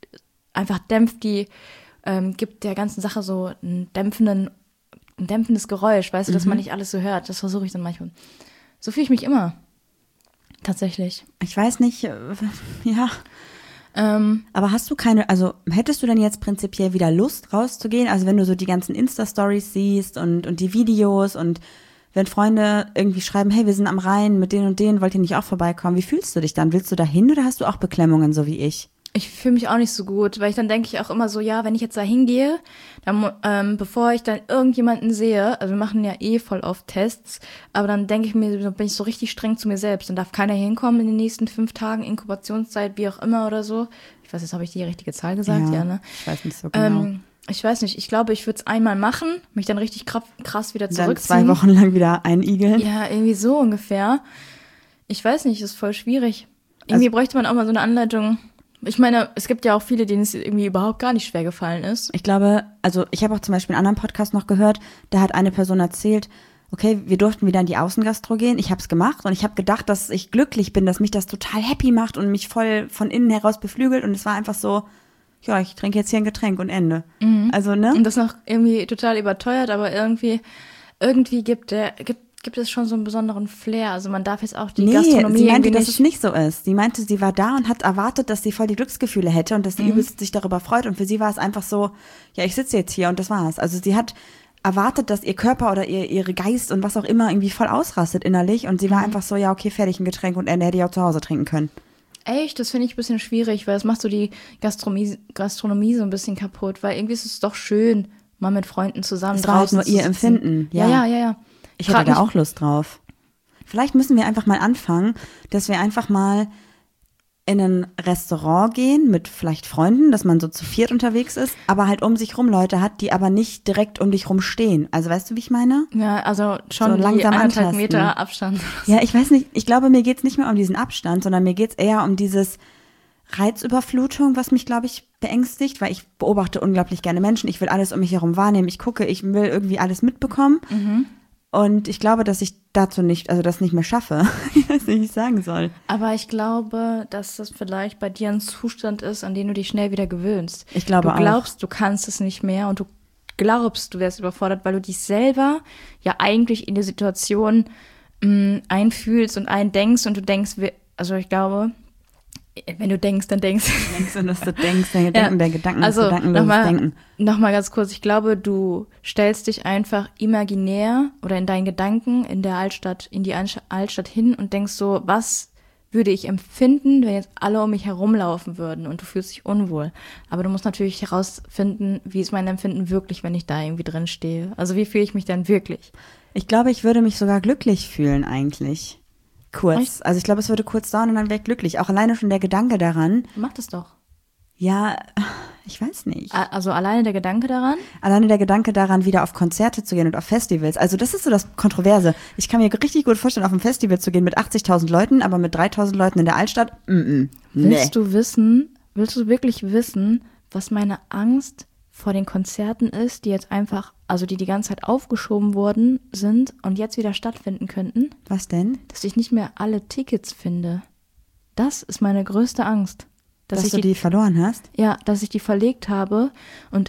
gibt der ganzen Sache so ein dämpfendes Geräusch, weißt du, dass man nicht alles so hört. Das versuche ich dann manchmal. So fühle ich mich immer. Tatsächlich. Ich weiß nicht, ja. Aber hast du hättest du denn jetzt prinzipiell wieder Lust rauszugehen? Also wenn du so die ganzen Insta-Stories siehst und die Videos und wenn Freunde irgendwie schreiben, hey, wir sind am Rhein mit denen und denen, wollt ihr nicht auch vorbeikommen? Wie fühlst du dich dann? Willst du da hin oder hast du auch Beklemmungen, so wie ich? Ich fühle mich auch nicht so gut, weil dann denke ich auch immer so, ja, wenn ich jetzt da hingehe, dann, bevor ich dann irgendjemanden sehe, also wir machen ja voll oft Tests, aber dann denke ich mir, bin ich so richtig streng zu mir selbst, dann darf keiner hinkommen in den nächsten 5 Tagen, Inkubationszeit, wie auch immer oder so. Ich weiß jetzt, habe ich die richtige Zahl gesagt? Ja, ne? Ich weiß nicht so genau. Ich weiß nicht, ich glaube, ich würde es einmal machen, mich dann richtig krass wieder zurückziehen. Dann 2 Wochen lang wieder einigeln. Ja, irgendwie so ungefähr. Ich weiß nicht, ist voll schwierig. Irgendwie bräuchte man auch mal so eine Anleitung. Ich meine, es gibt ja auch viele, denen es irgendwie überhaupt gar nicht schwer gefallen ist. Ich glaube, ich habe auch zum Beispiel einen anderen Podcast noch gehört, da hat eine Person erzählt, okay, wir durften wieder in die Außengastro gehen, ich habe es gemacht und ich habe gedacht, dass ich glücklich bin, dass mich das total happy macht und mich voll von innen heraus beflügelt und es war einfach so, ja, ich trinke jetzt hier ein Getränk und Ende. Also, ne? Und das noch irgendwie total überteuert, aber irgendwie gibt es schon so einen besonderen Flair. Also man darf jetzt auch die Gastronomie sie meinte, irgendwie dass es nicht so ist. Sie meinte, sie war da und hat erwartet, dass sie voll die Glücksgefühle hätte und dass sie übelst sich darüber freut. Und für sie war es einfach so, ja, ich sitze jetzt hier und das war's. Also sie hat erwartet, dass ihr Körper oder ihre Geist und was auch immer irgendwie voll ausrastet innerlich. Und sie war einfach so, ja, okay, fertig, ein Getränk und Ende hätte ich auch zu Hause trinken können. Echt? Das finde ich ein bisschen schwierig, weil es macht so die Gastronomie so ein bisschen kaputt. Weil irgendwie ist es doch schön, mal mit Freunden zusammen Es war halt nur ihr Empfinden. Ja. Ich hätte da auch Lust drauf. Vielleicht müssen wir einfach mal anfangen, dass wir einfach mal in ein Restaurant gehen mit vielleicht Freunden, dass man so zu 4 unterwegs ist, aber halt um sich rum Leute hat, die aber nicht direkt um dich rum stehen. Also weißt du, wie ich meine? Ja, also schon so langsam 1,5 Meter Abstand. Ja, ich weiß nicht, ich glaube, mir geht's nicht mehr um diesen Abstand, sondern mir geht's eher um dieses Reizüberflutung, was mich, glaube ich, beängstigt, weil ich beobachte unglaublich gerne Menschen. Ich will alles um mich herum wahrnehmen. Ich gucke, ich will irgendwie alles mitbekommen. Und ich glaube, dass ich das nicht mehr schaffe. Ich weiß nicht, wie ich sagen soll. Aber ich glaube, dass das vielleicht bei dir ein Zustand ist, an den du dich schnell wieder gewöhnst. Ich glaube auch. Du glaubst, du kannst es nicht mehr und du glaubst, du wärst überfordert, weil du dich selber ja eigentlich in die Situation einfühlst und eindenkst und du denkst, also ich glaube, wenn du denkst, dann denkst du. Denkst du, dass du denkst, der Gedanken, also gedankenloses Denken. Nochmal ganz kurz, ich glaube, du stellst dich einfach imaginär oder in deinen Gedanken in die Altstadt hin und denkst so, was würde ich empfinden, wenn jetzt alle um mich herumlaufen würden und du fühlst dich unwohl. Aber du musst natürlich herausfinden, wie ist mein Empfinden wirklich, wenn ich da irgendwie drin stehe. Also wie fühle ich mich dann wirklich? Ich glaube, ich würde mich sogar glücklich fühlen eigentlich. Kurz. Also ich glaube, es würde kurz dauern und dann wäre ich glücklich. Auch alleine schon der Gedanke daran. Mach das doch. Ja, ich weiß nicht. Also alleine der Gedanke daran? Alleine der Gedanke daran, wieder auf Konzerte zu gehen und auf Festivals. Also das ist so das Kontroverse. Ich kann mir richtig gut vorstellen, auf ein Festival zu gehen mit 80.000 Leuten, aber mit 3.000 Leuten in der Altstadt. Willst du wirklich wissen, was meine Angst vor den Konzerten ist, die jetzt einfach, also die ganze Zeit aufgeschoben worden sind und jetzt wieder stattfinden könnten? Was denn? Dass ich nicht mehr alle Tickets finde. Das ist meine größte Angst. Dass du die verloren hast? Ja, dass ich die verlegt habe und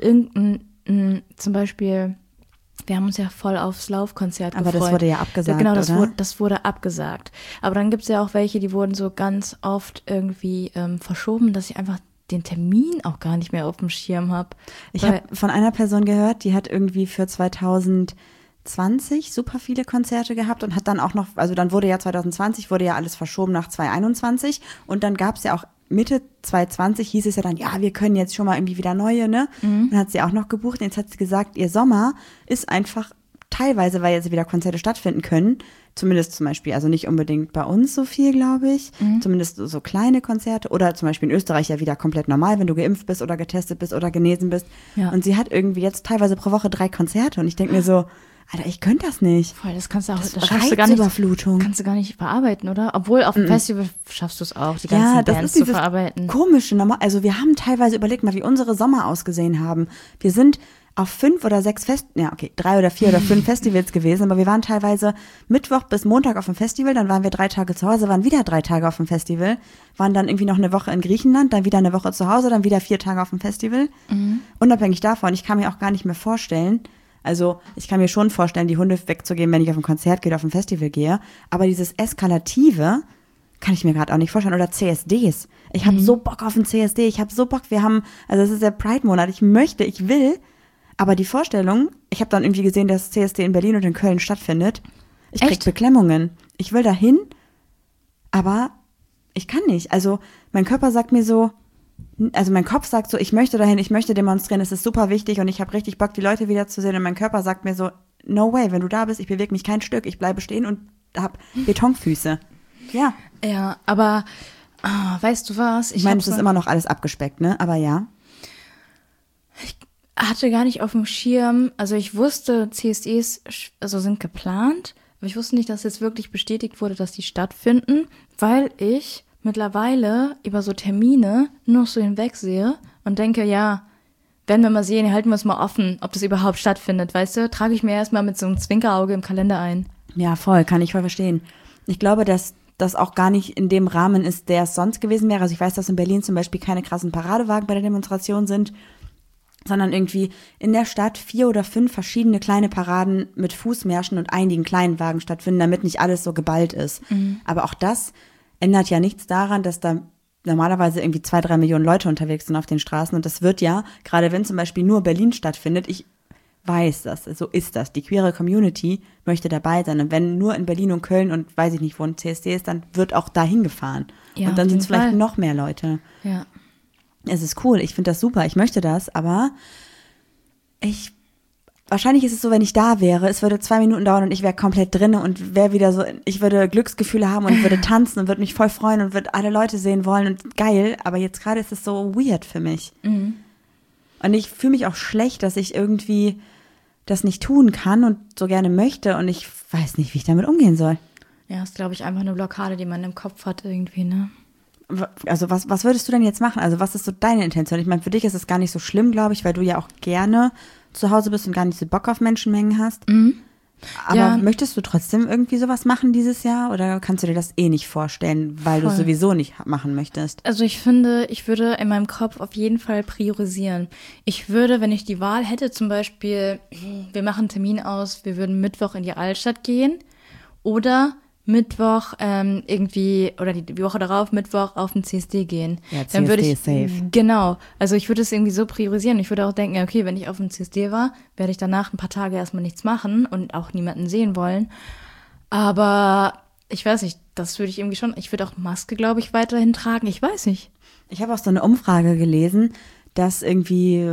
zum Beispiel, wir haben uns ja voll aufs Laufkonzert gefreut. Aber das wurde ja abgesagt, genau, oder? Das wurde abgesagt. Aber dann gibt es ja auch welche, die wurden so ganz oft irgendwie verschoben, dass ich einfach den Termin auch gar nicht mehr auf dem Schirm habe. Ich habe von einer Person gehört, die hat irgendwie für 2020 2020 super viele Konzerte gehabt und hat dann auch noch, also dann wurde ja 2020, wurde ja alles verschoben nach 2021 und dann gab es ja auch Mitte 2020 hieß es ja dann, ja, wir können jetzt schon mal irgendwie wieder neue, ne? Dann hat sie auch noch gebucht und jetzt hat sie gesagt, ihr Sommer ist einfach teilweise, weil jetzt wieder Konzerte stattfinden können, zumindest zum Beispiel, also nicht unbedingt bei uns so viel, glaube ich, zumindest so kleine Konzerte oder zum Beispiel in Österreich ja wieder komplett normal, wenn du geimpft bist oder getestet bist oder genesen bist. Ja. Und sie hat irgendwie jetzt teilweise pro Woche 3 Konzerte und ich denke mir so, Alter, ich könnte das nicht. Voll, das kannst du auch, Das das schaffst du gar nicht. Reizüberflutung. Kannst du gar nicht verarbeiten, oder? Obwohl auf dem Festival schaffst du es auch, die ganzen das Bands ist zu dieses verarbeiten. komische, also wir haben teilweise überlegt mal, wie unsere Sommer ausgesehen haben. Wir sind auf 5 oder 6 3 oder 4 oder 5 Festivals gewesen, aber wir waren teilweise Mittwoch bis Montag auf dem Festival, dann waren wir 3 Tage zu Hause, waren wieder 3 Tage auf dem Festival, waren dann irgendwie noch eine Woche in Griechenland, dann wieder eine Woche zu Hause, dann wieder 4 Tage auf dem Festival. Unabhängig davon, ich kann mir auch gar nicht mehr vorstellen, also ich kann mir schon vorstellen, die Hunde wegzugeben, wenn ich auf ein Konzert gehe oder auf ein Festival gehe, aber dieses Eskalative kann ich mir gerade auch nicht vorstellen. Oder CSDs. Ich habe so Bock auf ein CSD, ich habe so Bock, also es ist der Pride-Monat, ich will, aber die Vorstellung, ich habe dann irgendwie gesehen, dass CSD in Berlin und in Köln stattfindet, ich krieg Echt? Beklemmungen. Ich will dahin, aber ich kann nicht. Also mein Körper sagt mir so, also mein Kopf sagt so, ich möchte dahin, ich möchte demonstrieren, es ist super wichtig und ich habe richtig Bock, die Leute wiederzusehen und mein Körper sagt mir so, no way, wenn du da bist, ich bewege mich kein Stück, ich bleibe stehen und habe Betonfüße. Ja. Ja, aber weißt du was? Ich meine, es ist immer noch alles abgespeckt, ne? Aber ja. Hatte gar nicht auf dem Schirm, also ich wusste, CSDs sind geplant, aber ich wusste nicht, dass jetzt wirklich bestätigt wurde, dass die stattfinden, weil ich mittlerweile über so Termine nur noch so hinwegsehe und denke, ja, werden wir mal sehen, halten wir es mal offen, ob das überhaupt stattfindet, weißt du? Trage ich mir erstmal mit so einem Zwinkerauge im Kalender ein. Ja, voll, kann ich voll verstehen. Ich glaube, dass das auch gar nicht in dem Rahmen ist, der es sonst gewesen wäre. Also ich weiß, dass in Berlin zum Beispiel keine krassen Paradewagen bei der Demonstration sind, sondern irgendwie in der Stadt 4 oder 5 verschiedene kleine Paraden mit Fußmärschen und einigen kleinen Wagen stattfinden, damit nicht alles so geballt ist. Aber auch das ändert ja nichts daran, dass da normalerweise irgendwie 2-3 Millionen Leute unterwegs sind auf den Straßen. Und das wird ja, gerade wenn zum Beispiel nur Berlin stattfindet, ich weiß das, so ist das. Die queere Community möchte dabei sein. Und wenn nur in Berlin und Köln und weiß ich nicht, wo ein CSD ist, dann wird auch dahin gefahren. Ja, und dann auf sind es jeden vielleicht Fall. noch mehr Leute. Ja. Es ist cool, ich finde das super, ich möchte das, aber wahrscheinlich ist es so, wenn ich da wäre, es würde 2 Minuten dauern und ich wäre komplett drinne und wäre wieder so, ich würde Glücksgefühle haben und würde tanzen und würde mich voll freuen und würde alle Leute sehen wollen und geil, aber jetzt gerade ist es so weird für mich. Und ich fühle mich auch schlecht, dass ich irgendwie das nicht tun kann und so gerne möchte und ich weiß nicht, wie ich damit umgehen soll. Ja, ist, glaube ich, einfach eine Blockade, die man im Kopf hat irgendwie, ne? Also was würdest du denn jetzt machen? Also was ist so deine Intention? Ich meine, für dich ist es gar nicht so schlimm, glaube ich, weil du ja auch gerne zu Hause bist und gar nicht so Bock auf Menschenmengen hast. Aber Ja. möchtest du trotzdem irgendwie sowas machen dieses Jahr oder kannst du dir das eh nicht vorstellen, weil du es Voll. sowieso nicht machen möchtest? Also ich finde, ich würde in meinem Kopf auf jeden Fall priorisieren. Ich würde, wenn ich die Wahl hätte, zum Beispiel, wir machen einen Termin aus, wir würden Mittwoch in die Altstadt gehen oder Mittwoch irgendwie, oder die Woche darauf, Mittwoch auf den CSD gehen. Ja, Dann würde CSD ich, ist safe. Genau, also ich würde es irgendwie so priorisieren. Ich würde auch denken, ja, okay, wenn ich auf dem CSD war, werde ich danach ein paar Tage erstmal nichts machen und auch niemanden sehen wollen. Aber ich weiß nicht, das würde ich irgendwie schon, ich würde auch Maske, glaube ich, weiterhin tragen. Ich weiß nicht. Ich habe auch so eine Umfrage gelesen, dass irgendwie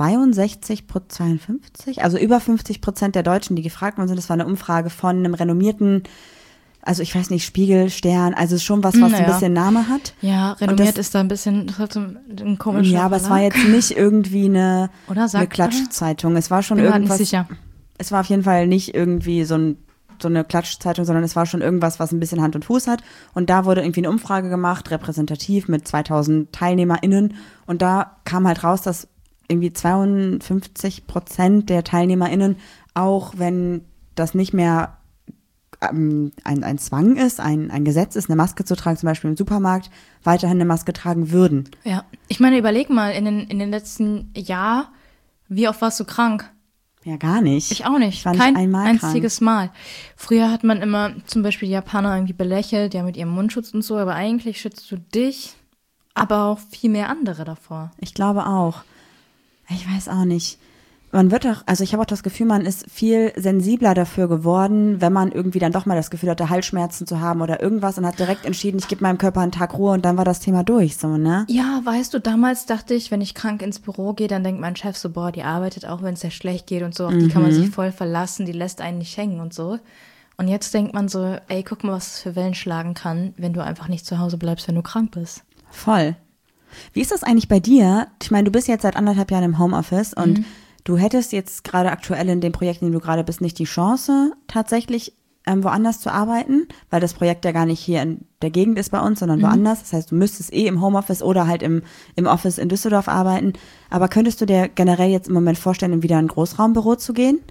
52, also über 50% der Deutschen, die gefragt worden sind, das war eine Umfrage von einem renommierten, also ich weiß nicht, Spiegel, Stern, also schon was Naja. ein bisschen Name hat. Ja, Und renommiert das- ist da ein bisschen, das hat so einen komischen Ja, aber es war Verlag. jetzt nicht irgendwie eine Oder sagt- Klatschzeitung. Es war schon Bin mir halt irgendwas. nicht sicher. Es war auf jeden Fall nicht irgendwie so eine Klatschzeitung, sondern es war schon irgendwas, was ein bisschen Hand und Fuß hat. Und da wurde irgendwie eine Umfrage gemacht, repräsentativ mit 2000 TeilnehmerInnen. Und da kam halt raus, dass irgendwie 52% der TeilnehmerInnen, auch wenn das nicht mehr ein Zwang ist, ein Gesetz ist, eine Maske zu tragen, zum Beispiel im Supermarkt, weiterhin eine Maske tragen würden. Ja, ich meine, überleg mal, in den letzten Jahr, wie oft warst du krank? Ja, gar nicht. Ich auch nicht. Ich war nicht Kein einmal einziges Mal. Früher hat man immer zum Beispiel die Japaner irgendwie belächelt, ja mit ihrem Mundschutz und so, aber eigentlich schützt du dich, aber auch viel mehr andere davor. Ich glaube auch. Ich weiß auch nicht. man wird doch, also ich habe auch das Gefühl, man ist viel sensibler dafür geworden, wenn man irgendwie dann doch mal das Gefühl hatte, Halsschmerzen zu haben oder irgendwas und hat direkt entschieden, ich gebe meinem Körper einen Tag Ruhe und dann war das Thema durch, so, ne? Ja, weißt du, damals dachte ich, wenn ich krank ins Büro gehe, dann denkt mein Chef so, boah, die arbeitet auch, wenn es sehr schlecht geht und so, auf die kann man sich voll verlassen, die lässt einen nicht hängen und so. Und jetzt denkt man so, ey, guck mal, was es für Wellen schlagen kann, wenn du einfach nicht zu Hause bleibst, wenn du krank bist. Voll. Wie ist das eigentlich bei dir? Ich meine, du bist jetzt seit 1,5 Jahren im Homeoffice und du hättest jetzt gerade aktuell in dem Projekt, in dem du gerade bist, nicht die Chance, tatsächlich woanders zu arbeiten, weil das Projekt ja gar nicht hier in der Gegend ist bei uns, sondern woanders. Das heißt, du müsstest im Homeoffice oder halt im Office in Düsseldorf arbeiten. Aber könntest du dir generell jetzt im Moment vorstellen, wieder in ein Großraumbüro zu gehen?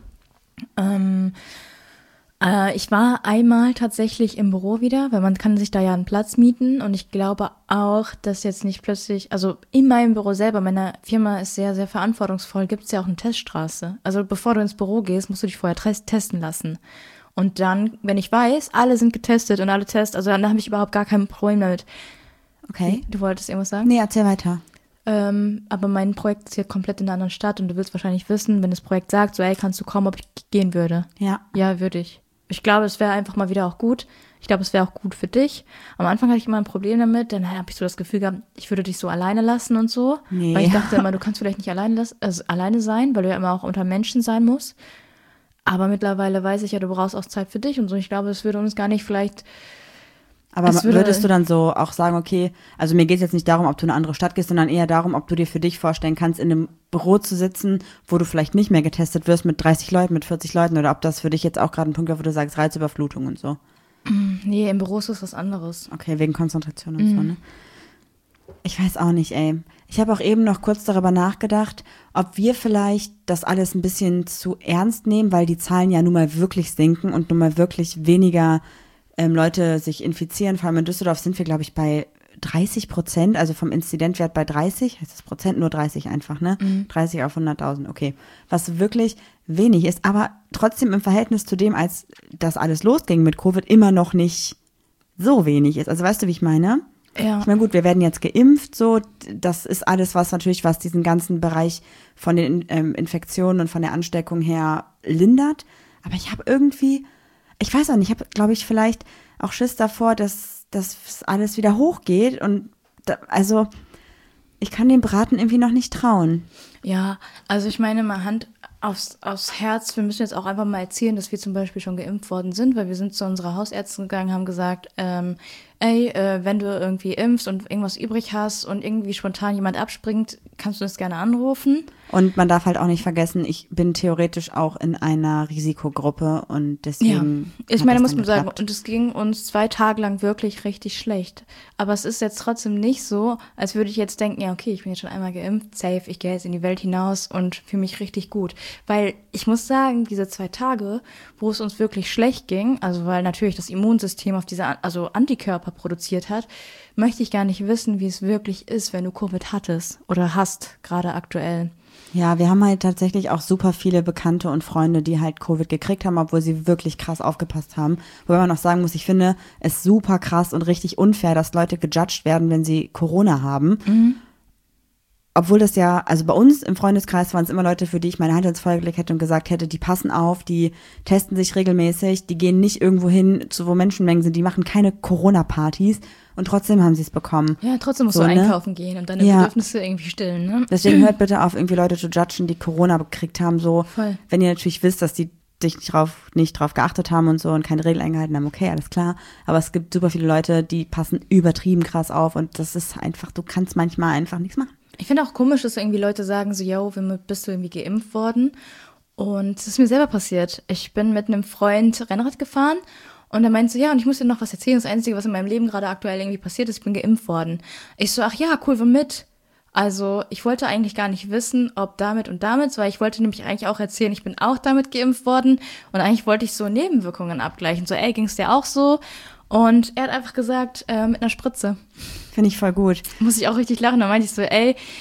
Ich war einmal tatsächlich im Büro wieder, weil man kann sich da ja einen Platz mieten und ich glaube auch, dass jetzt nicht plötzlich, also in meinem Büro selber, meine Firma ist sehr, sehr verantwortungsvoll, gibt es ja auch eine Teststraße. Also bevor du ins Büro gehst, musst du dich vorher testen lassen. Und dann, wenn ich weiß, alle sind getestet und alle testen, also dann habe ich überhaupt gar kein Problem damit. Okay. Du wolltest irgendwas sagen? Nee, erzähl weiter. Aber mein Projekt ist hier komplett in einer anderen Stadt und du willst wahrscheinlich wissen, wenn das Projekt sagt, so, ey, kannst du kommen, ob ich gehen würde? Ja. Ja, würde ich. Ich glaube, es wäre einfach mal wieder auch gut. Ich glaube, es wäre auch gut für dich. Am Anfang hatte ich immer ein Problem damit, dann habe ich so das Gefühl gehabt, ich würde dich so alleine lassen und so. Nee. Weil ich dachte immer, du kannst vielleicht nicht alleine sein, weil du ja immer auch unter Menschen sein musst. Aber mittlerweile weiß ich ja, du brauchst auch Zeit für dich und so. Ich glaube, es würde uns gar nicht vielleicht... Aber würdest du dann so auch sagen, okay, also mir geht es jetzt nicht darum, ob du in eine andere Stadt gehst, sondern eher darum, ob du dir für dich vorstellen kannst, in einem Büro zu sitzen, wo du vielleicht nicht mehr getestet wirst mit 30 Leuten, mit 40 Leuten oder ob das für dich jetzt auch gerade ein Punkt wäre, wo du sagst, Reizüberflutung und so. Nee, im Büro ist das was anderes. Okay, wegen Konzentration und so, ne? Ich weiß auch nicht, ey. Ich habe auch eben noch kurz darüber nachgedacht, ob wir vielleicht das alles ein bisschen zu ernst nehmen, weil die Zahlen ja nun mal wirklich sinken und nun mal wirklich weniger Leute sich infizieren. Vor allem in Düsseldorf sind wir, glaube ich, bei 30%, also vom Inzidenzwert bei 30, heißt das Prozent nur 30 einfach, ne? 30 auf 100.000, okay. Was wirklich wenig ist, aber trotzdem im Verhältnis zu dem, als das alles losging mit Covid, immer noch nicht so wenig ist. Also weißt du, wie ich meine? Ja. Ich meine, gut, wir werden jetzt geimpft, so, das ist alles, was diesen ganzen Bereich von den Infektionen und von der Ansteckung her lindert. Aber ich habe irgendwie, ich weiß auch nicht, ich habe, glaube ich, vielleicht auch Schiss davor, dass das alles wieder hochgeht und also ich kann dem Braten irgendwie noch nicht trauen. Ja, also ich meine mal Hand aufs Herz, wir müssen jetzt auch einfach mal erzählen, dass wir zum Beispiel schon geimpft worden sind, weil wir sind zu unserer Hausärztin gegangen, haben gesagt, wenn du irgendwie impfst und irgendwas übrig hast und irgendwie spontan jemand abspringt, kannst du das gerne anrufen. Und man darf halt auch nicht vergessen, ich bin theoretisch auch in einer Risikogruppe und deswegen. Ja, ich meine, muss man sagen, und es ging uns 2 Tage lang wirklich richtig schlecht. Aber es ist jetzt trotzdem nicht so, als würde ich jetzt denken, ja, okay, ich bin jetzt schon einmal geimpft, safe, ich gehe jetzt in die Welt hinaus und fühle mich richtig gut. Weil ich muss sagen, diese 2 Tage, wo es uns wirklich schlecht ging, also weil natürlich das Immunsystem auf diese, also Antikörper produziert hat, möchte ich gar nicht wissen, wie es wirklich ist, wenn du Covid hattest oder hast, gerade aktuell. Ja, wir haben halt tatsächlich auch super viele Bekannte und Freunde, die halt Covid gekriegt haben, obwohl sie wirklich krass aufgepasst haben. Wobei man auch sagen muss, ich finde es super krass und richtig unfair, dass Leute gejudged werden, wenn sie Corona haben. Obwohl das ja, also bei uns im Freundeskreis waren es immer Leute, für die ich meine Hand ins Feuer gelegt hätte und gesagt hätte, die passen auf, die testen sich regelmäßig, die gehen nicht irgendwo hin, wo Menschenmengen sind, die machen keine Corona-Partys und trotzdem haben sie es bekommen. Ja, trotzdem musst so, du ne? einkaufen gehen und deine Bedürfnisse irgendwie stillen, ne? Deswegen hört bitte auf, irgendwie Leute zu judgen, die Corona gekriegt haben, so. Voll. Wenn ihr natürlich wisst, dass die sich nicht drauf geachtet haben und so und keine Regeln eingehalten haben, okay, alles klar. Aber es gibt super viele Leute, die passen übertrieben krass auf und das ist einfach, du kannst manchmal einfach nichts machen. Ich finde auch komisch, dass irgendwie Leute sagen so, yo, womit bist du irgendwie geimpft worden? Und es ist mir selber passiert. Ich bin mit einem Freund Rennrad gefahren und er meinte so, ja, und ich muss dir noch was erzählen. Das Einzige, was in meinem Leben gerade aktuell irgendwie passiert ist, ich bin geimpft worden. Ich so, ach ja, cool, womit? Also ich wollte eigentlich gar nicht wissen, ob damit und damit, weil ich wollte nämlich eigentlich auch erzählen, ich bin auch damit geimpft worden und eigentlich wollte ich so Nebenwirkungen abgleichen. So, ey, ging's dir auch so? Und er hat einfach gesagt, mit einer Spritze. Finde ich voll gut. Muss ich auch richtig lachen. Da meinte ich so, ey,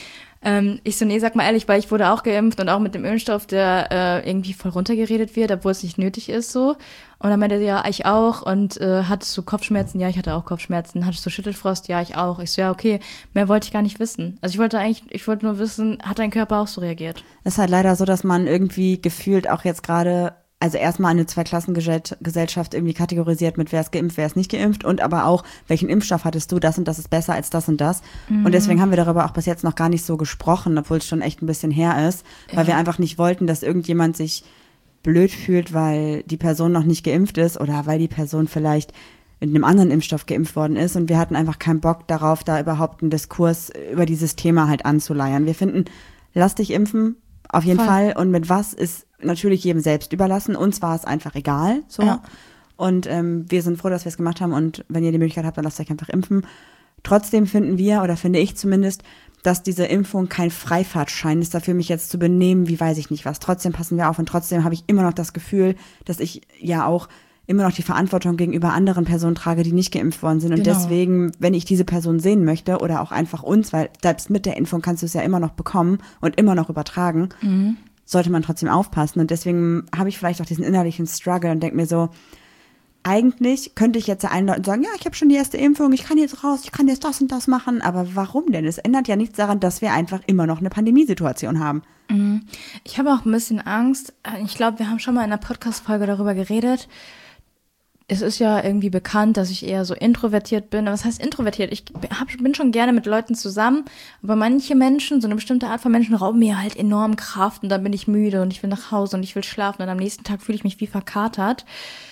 Ich so, nee, sag mal ehrlich, weil ich wurde auch geimpft und auch mit dem Impfstoff, der irgendwie voll runtergeredet wird, obwohl es nicht nötig ist so. Und dann meinte er, ja, ich auch. Und hattest du Kopfschmerzen? Ja, ich hatte auch Kopfschmerzen. Hattest du Schüttelfrost? Ja, ich auch. Ich so, ja, okay, mehr wollte ich gar nicht wissen. Also ich wollte nur wissen, hat dein Körper auch so reagiert? Es ist halt leider so, dass man irgendwie gefühlt auch jetzt gerade, also erstmal eine Zweiklassengesellschaft irgendwie kategorisiert mit wer ist geimpft, wer ist nicht geimpft und aber auch, welchen Impfstoff hattest du, das und das ist besser als das und das. Und deswegen haben wir darüber auch bis jetzt noch gar nicht so gesprochen, obwohl es schon echt ein bisschen her ist, weil wir einfach nicht wollten, dass irgendjemand sich blöd fühlt, weil die Person noch nicht geimpft ist oder weil die Person vielleicht mit einem anderen Impfstoff geimpft worden ist und wir hatten einfach keinen Bock darauf, da überhaupt einen Diskurs über dieses Thema halt anzuleiern. Wir finden, lass dich impfen, auf jeden Fall. Und mit was ist natürlich jedem selbst überlassen. Uns war es einfach egal. So. Ja. Und wir sind froh, dass wir es gemacht haben. Und wenn ihr die Möglichkeit habt, dann lasst euch einfach impfen. Trotzdem finden wir, oder finde ich zumindest, dass diese Impfung kein Freifahrtschein ist, dafür mich jetzt zu benehmen, wie weiß ich nicht was. Trotzdem passen wir auf und trotzdem habe ich immer noch das Gefühl, dass ich ja auch immer noch die Verantwortung gegenüber anderen Personen trage, die nicht geimpft worden sind. Und deswegen, wenn ich diese Person sehen möchte oder auch einfach uns, weil selbst mit der Impfung kannst du es ja immer noch bekommen und immer noch übertragen, sollte man trotzdem aufpassen. Und deswegen habe ich vielleicht auch diesen innerlichen Struggle und denke mir so, eigentlich könnte ich jetzt allen Leuten sagen, ja, ich habe schon die erste Impfung, ich kann jetzt raus, ich kann jetzt das und das machen. Aber warum denn? Es ändert ja nichts daran, dass wir einfach immer noch eine Pandemiesituation haben. Ich habe auch ein bisschen Angst. Ich glaube, wir haben schon mal in einer Podcast-Folge darüber geredet. Es ist ja irgendwie bekannt, dass ich eher so introvertiert bin. Aber was heißt introvertiert? Ich bin schon gerne mit Leuten zusammen, aber manche Menschen, so eine bestimmte Art von Menschen, rauben mir halt enorm Kraft und dann bin ich müde und ich will nach Hause und ich will schlafen und am nächsten Tag fühle ich mich wie verkatert.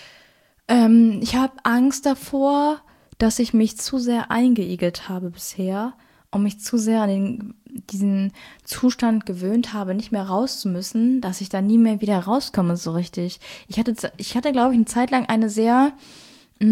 Ich habe Angst davor, dass ich mich zu sehr eingeigelt habe bisher und mich zu sehr an diesen Zustand gewöhnt habe, nicht mehr raus zu müssen, dass ich da nie mehr wieder rauskomme so richtig. Ich hatte, glaube ich, eine Zeit lang eine sehr, ich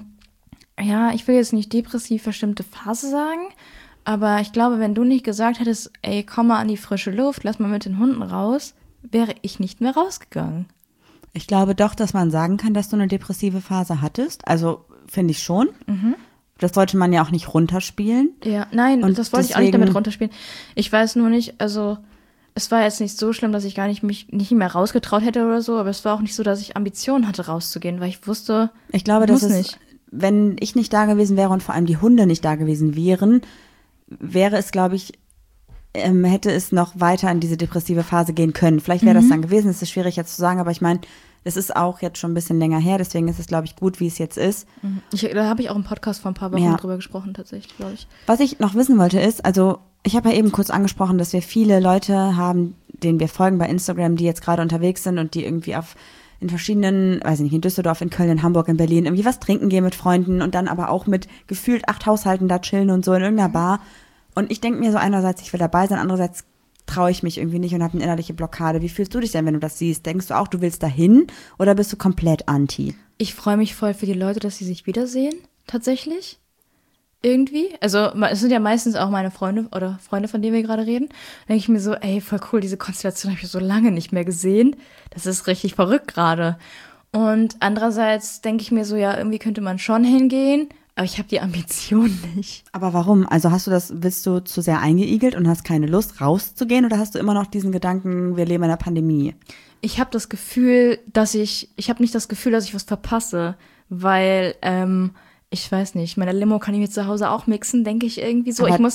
will jetzt nicht depressiv verstimmte Phase sagen, aber ich glaube, wenn du nicht gesagt hättest, ey, komm mal an die frische Luft, lass mal mit den Hunden raus, wäre ich nicht mehr rausgegangen. Ich glaube doch, dass man sagen kann, dass du eine depressive Phase hattest. Also finde ich schon. Das sollte man ja auch nicht runterspielen. Ja, nein, und das wollte ich auch nicht damit runterspielen. Ich weiß nur nicht, also es war jetzt nicht so schlimm, dass ich mich nicht mehr rausgetraut hätte oder so, aber es war auch nicht so, dass ich Ambitionen hatte, rauszugehen, weil ich wusste, ich glaube, dass es, wenn ich nicht da gewesen wäre und vor allem die Hunde nicht da gewesen wären, wäre es, glaube ich, hätte es noch weiter in diese depressive Phase gehen können. Vielleicht wäre das dann gewesen, das ist schwierig jetzt zu sagen, aber ich meine, das ist auch jetzt schon ein bisschen länger her, deswegen ist es, glaube ich, gut, wie es jetzt ist. Da habe ich auch im Podcast vor ein paar Wochen drüber gesprochen, tatsächlich, glaube ich. Was ich noch wissen wollte ist, also ich habe ja eben kurz angesprochen, dass wir viele Leute haben, denen wir folgen bei Instagram, die jetzt gerade unterwegs sind und die irgendwie in verschiedenen, weiß ich nicht, in Düsseldorf, in Köln, in Hamburg, in Berlin irgendwie was trinken gehen mit Freunden und dann aber auch mit gefühlt 8 Haushalten da chillen und so in irgendeiner Bar. Und ich denke mir so einerseits, ich will dabei sein, andererseits traue ich mich irgendwie nicht und habe eine innerliche Blockade. Wie fühlst du dich denn, wenn du das siehst? Denkst du auch, du willst dahin oder bist du komplett anti? Ich freue mich voll für die Leute, dass sie sich wiedersehen, tatsächlich. Irgendwie. Also es sind ja meistens auch meine Freunde oder Freunde, von denen wir gerade reden. Da denke ich mir so, ey, voll cool, diese Konstellation habe ich so lange nicht mehr gesehen. Das ist richtig verrückt gerade. Und andererseits denke ich mir so, ja, irgendwie könnte man schon hingehen, aber ich habe die Ambition nicht. Aber warum? Also bist du zu sehr eingeigelt und hast keine Lust rauszugehen oder hast du immer noch diesen Gedanken, wir leben in einer Pandemie? Ich habe das Gefühl, ich habe nicht das Gefühl, dass ich was verpasse, weil, ich weiß nicht, meine Limo kann ich mir zu Hause auch mixen, denke ich irgendwie so. Aber,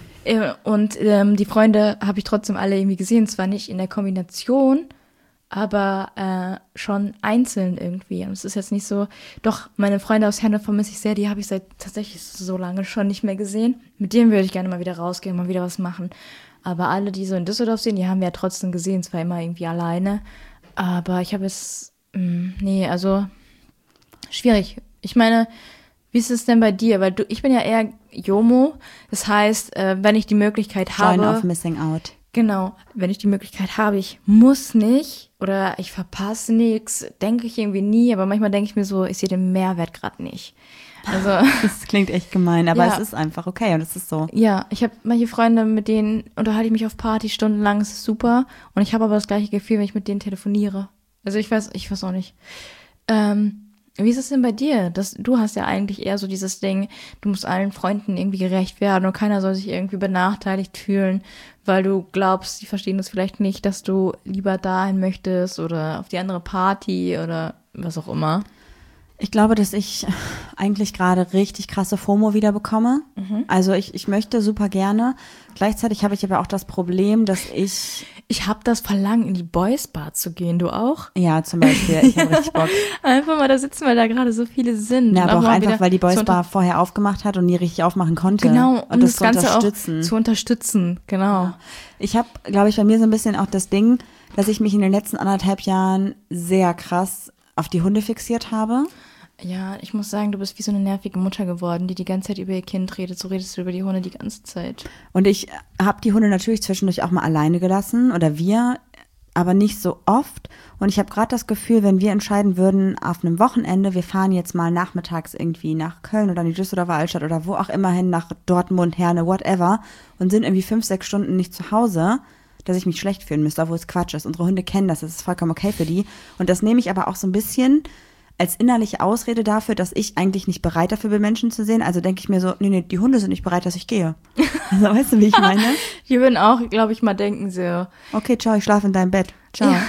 Die Freunde habe ich trotzdem alle irgendwie gesehen, zwar nicht in der Kombination, aber schon einzeln irgendwie. Und es ist jetzt nicht so, doch, meine Freunde aus Herne vermisse ich sehr, die habe ich seit tatsächlich so lange schon nicht mehr gesehen. Mit denen würde ich gerne mal wieder rausgehen, mal wieder was machen. Aber alle, die so in Düsseldorf sind, die haben wir ja trotzdem gesehen, zwar immer irgendwie alleine. Aber ich habe es, also schwierig. Ich meine, wie ist es denn bei dir? Weil ich bin ja eher JOMO, das heißt, wenn ich die Möglichkeit habe. Join of Missing Out. Genau, wenn ich die Möglichkeit habe, ich muss nicht oder ich verpasse nichts, denke ich irgendwie nie, aber manchmal denke ich mir so, ich sehe den Mehrwert gerade nicht. Also das klingt echt gemein, aber es ist einfach okay und es ist so. Ja, ich habe manche Freunde, mit denen unterhalte ich mich auf Party stundenlang, es ist super und ich habe aber das gleiche Gefühl, wenn ich mit denen telefoniere. Also ich weiß auch nicht. Wie ist es denn bei dir? Du hast ja eigentlich eher so dieses Ding, du musst allen Freunden irgendwie gerecht werden und keiner soll sich irgendwie benachteiligt fühlen, weil du glaubst, die verstehen das vielleicht nicht, dass du lieber dahin möchtest oder auf die andere Party oder was auch immer. Ich glaube, dass ich eigentlich gerade richtig krasse FOMO wieder bekomme. Also ich möchte super gerne. Gleichzeitig habe ich aber auch das Problem, dass ich habe das Verlangen, in die Boys Bar zu gehen. Du auch? ja, zum Beispiel, ich habe richtig Bock. Einfach mal da sitzen, weil da gerade so viele sind. Ja, Und aber auch mal einfach, wieder weil die Boys zu Bar vorher aufgemacht hat und nie richtig aufmachen konnte. Genau, um und das Ganze zu auch unterstützen. zu unterstützen. Genau. Ich habe, glaube ich, bei mir so ein bisschen auch das Ding, dass ich mich in den letzten 1,5 Jahren sehr krass auf die Hunde fixiert habe. Ja, ich muss sagen, du bist wie so eine nervige Mutter geworden, die ganze Zeit über ihr Kind redet. So redest du über die Hunde die ganze Zeit. Und ich habe die Hunde natürlich zwischendurch auch mal alleine gelassen oder wir, aber nicht so oft. Und ich habe gerade das Gefühl, wenn wir entscheiden würden, auf einem Wochenende, wir fahren jetzt mal nachmittags irgendwie nach Köln oder in die Düsseldorfer Altstadt oder wo auch immer hin, nach Dortmund, Herne, whatever, und sind irgendwie 5-6 Stunden nicht zu Hause, dass ich mich schlecht fühlen müsste, obwohl es Quatsch ist. Unsere Hunde kennen das ist vollkommen okay für die. Und das nehme ich aber auch so ein bisschen als innerliche Ausrede dafür, dass ich eigentlich nicht bereit dafür bin, Menschen zu sehen. Also denke ich mir so, nee, die Hunde sind nicht bereit, dass ich gehe. Also weißt du, wie ich meine? Die würden auch, glaube ich, mal denken so, Okay, ciao, ich schlafe in deinem Bett. Ciao. Ja.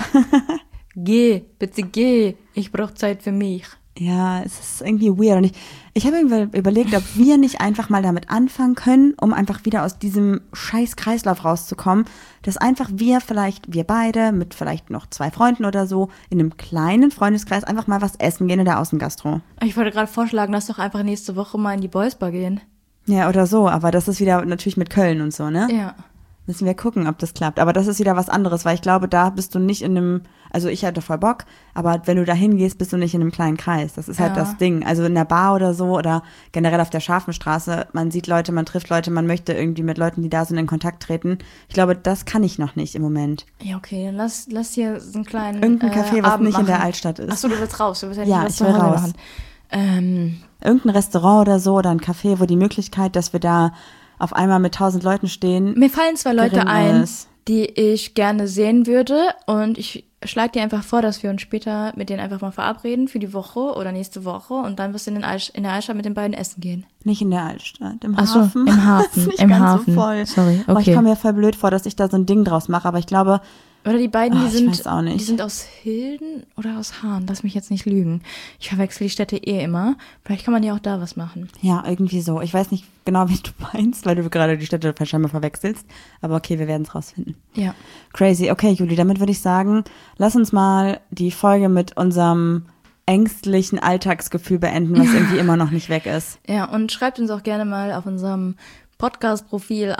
Geh, bitte geh, ich brauche Zeit für mich. Ja, es ist irgendwie weird. Und ich habe irgendwie überlegt, ob wir nicht einfach mal damit anfangen können, um einfach wieder aus diesem scheiß Kreislauf rauszukommen, dass einfach wir beide mit vielleicht noch 2 Freunden oder so in einem kleinen Freundeskreis einfach mal was essen gehen in der Außengastro. Ich wollte gerade vorschlagen, lass doch einfach nächste Woche mal in die Boys Bar gehen. Ja, oder so, aber das ist wieder natürlich mit Köln und so, ne? Ja. Müssen wir gucken, ob das klappt. Aber das ist wieder was anderes, weil ich glaube, da bist du nicht in einem, also ich hatte voll Bock, aber wenn du da hingehst, bist du nicht in einem kleinen Kreis. Das ist halt das Ding. Also in der Bar oder so oder generell auf der Schafenstraße, man sieht Leute, man trifft Leute, man möchte irgendwie mit Leuten, die da sind, in Kontakt treten. Ich glaube, das kann ich noch nicht im Moment. Ja, okay, dann lass hier so einen kleinen Irgendein Café, was Abend nicht in der machen. Altstadt ist. Achso, du willst raus, du willst ja nicht Ja, was ich zu will Hause raus. machen. Irgendein Restaurant oder so oder ein Café, wo die Möglichkeit, dass wir da auf einmal mit 1000 Leuten stehen. Mir fallen 2 Leute gering ein, ist. die ich gerne sehen würde und ich schlage dir einfach vor, dass wir uns später mit denen einfach mal verabreden für die Woche oder nächste Woche und dann wirst du in der Altstadt mit den beiden essen gehen. Nicht in der Altstadt, im Ach so, Hafen. im Hafen, Das ist nicht im ganz Hafen. so voll. Sorry, Aber ich okay. komme mir voll blöd vor, dass ich da so ein Ding draus mache, aber ich glaube, Oder die beiden, ich weiß auch nicht. die sind aus Hilden oder aus Hahn, lass mich jetzt nicht lügen. Ich verwechsel die Städte immer. Vielleicht kann man ja auch da was machen. ja, irgendwie so. Ich weiß nicht genau, wie du meinst, weil du gerade die Städte scheinbar verwechselst. Aber okay, wir werden es rausfinden. Ja. Crazy. Okay, Juli, damit würde ich sagen, lass uns mal die Folge mit unserem ängstlichen Alltagsgefühl beenden, was irgendwie immer noch nicht weg ist. Ja, und schreibt uns auch gerne mal auf unserem Podcast-Profil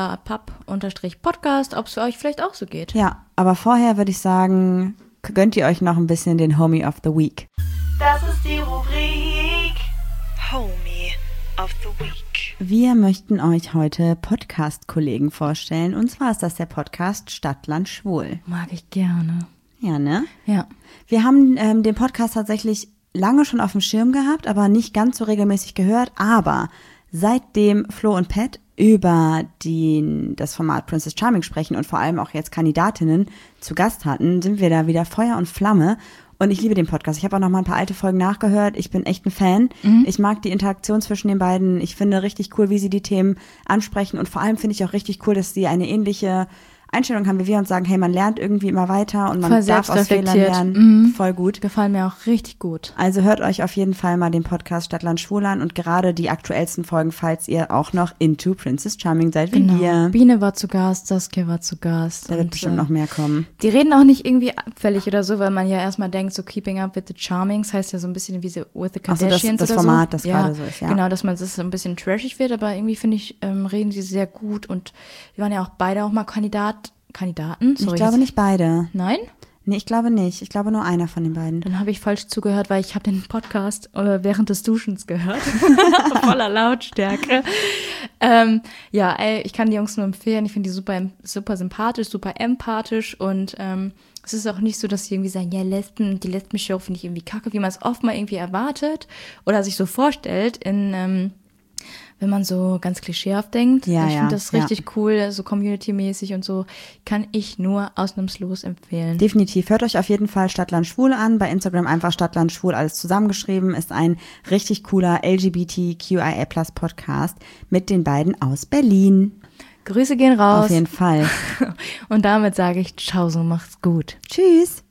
achpapalapap_podcast, ob es für euch vielleicht auch so geht. Ja, aber vorher würde ich sagen, gönnt ihr euch noch ein bisschen den Homie of the Week. Das ist die Rubrik Homie of the Week. Wir möchten euch heute Podcast-Kollegen vorstellen. Und zwar ist das der Podcast Stadtland Schwul. Mag ich gerne. Ja, ne? Ja. Wir haben den Podcast tatsächlich lange schon auf dem Schirm gehabt, aber nicht ganz so regelmäßig gehört. Aber seitdem Flo und Pat über das Format Princess Charming sprechen und vor allem auch jetzt Kandidatinnen zu Gast hatten, sind wir da wieder Feuer und Flamme. Und ich liebe den Podcast. Ich habe auch noch mal ein paar alte Folgen nachgehört. Ich bin echt ein Fan. Ich mag die Interaktion zwischen den beiden. Ich finde richtig cool, wie sie die Themen ansprechen. Und vor allem finde ich auch richtig cool, dass sie eine ähnliche Einstellung haben wie wir und sagen, hey, man lernt irgendwie immer weiter und man Voll darf aus Fehlern selbstreflektiert. lernen. Voll gut. Gefallen mir auch richtig gut. Also hört euch auf jeden Fall mal den Podcast Stadtland Schwul an und gerade die aktuellsten Folgen, falls ihr auch noch into Princess Charming seid wie wir. Biene war zu Gast, Saskia war zu Gast. Da wird und, bestimmt noch mehr kommen. Die reden auch nicht irgendwie abfällig oder so, weil man ja erstmal denkt, so Keeping Up with the Charmings heißt ja so ein bisschen wie so With the Ach so, Kardashians das oder Format, so. das gerade so ist, ja. Genau, dass man das so ein bisschen trashig wird, aber irgendwie finde ich, reden sie sehr gut und wir waren ja auch beide auch mal Kandidaten. Sorry, Ich glaube nicht beide. Nein? Nee, ich glaube nicht. Ich glaube nur einer von den beiden. Dann habe ich falsch zugehört, weil ich habe den Podcast während des Duschens gehört. Voller Lautstärke. Ja, ey, ich kann die Jungs nur empfehlen. Ich finde die super, super sympathisch, super empathisch und es ist auch nicht so, dass sie irgendwie sagen, ja, die Lesben-Show finde ich irgendwie kacke, wie man es oft mal irgendwie erwartet oder sich so vorstellt wenn wenn man so ganz klischeehaft denkt. Ja, ich ja, finde das ja. richtig cool, so community-mäßig und so. Kann ich nur ausnahmslos empfehlen. Definitiv. Hört euch auf jeden Fall Stadtland Schwul an. Bei Instagram einfach Stadtland Schwul, alles zusammengeschrieben. Ist ein richtig cooler LGBTQIA+ Podcast mit den beiden aus Berlin. Grüße gehen raus. Auf jeden Fall. Und damit sage ich ciao, so macht's gut. Tschüss.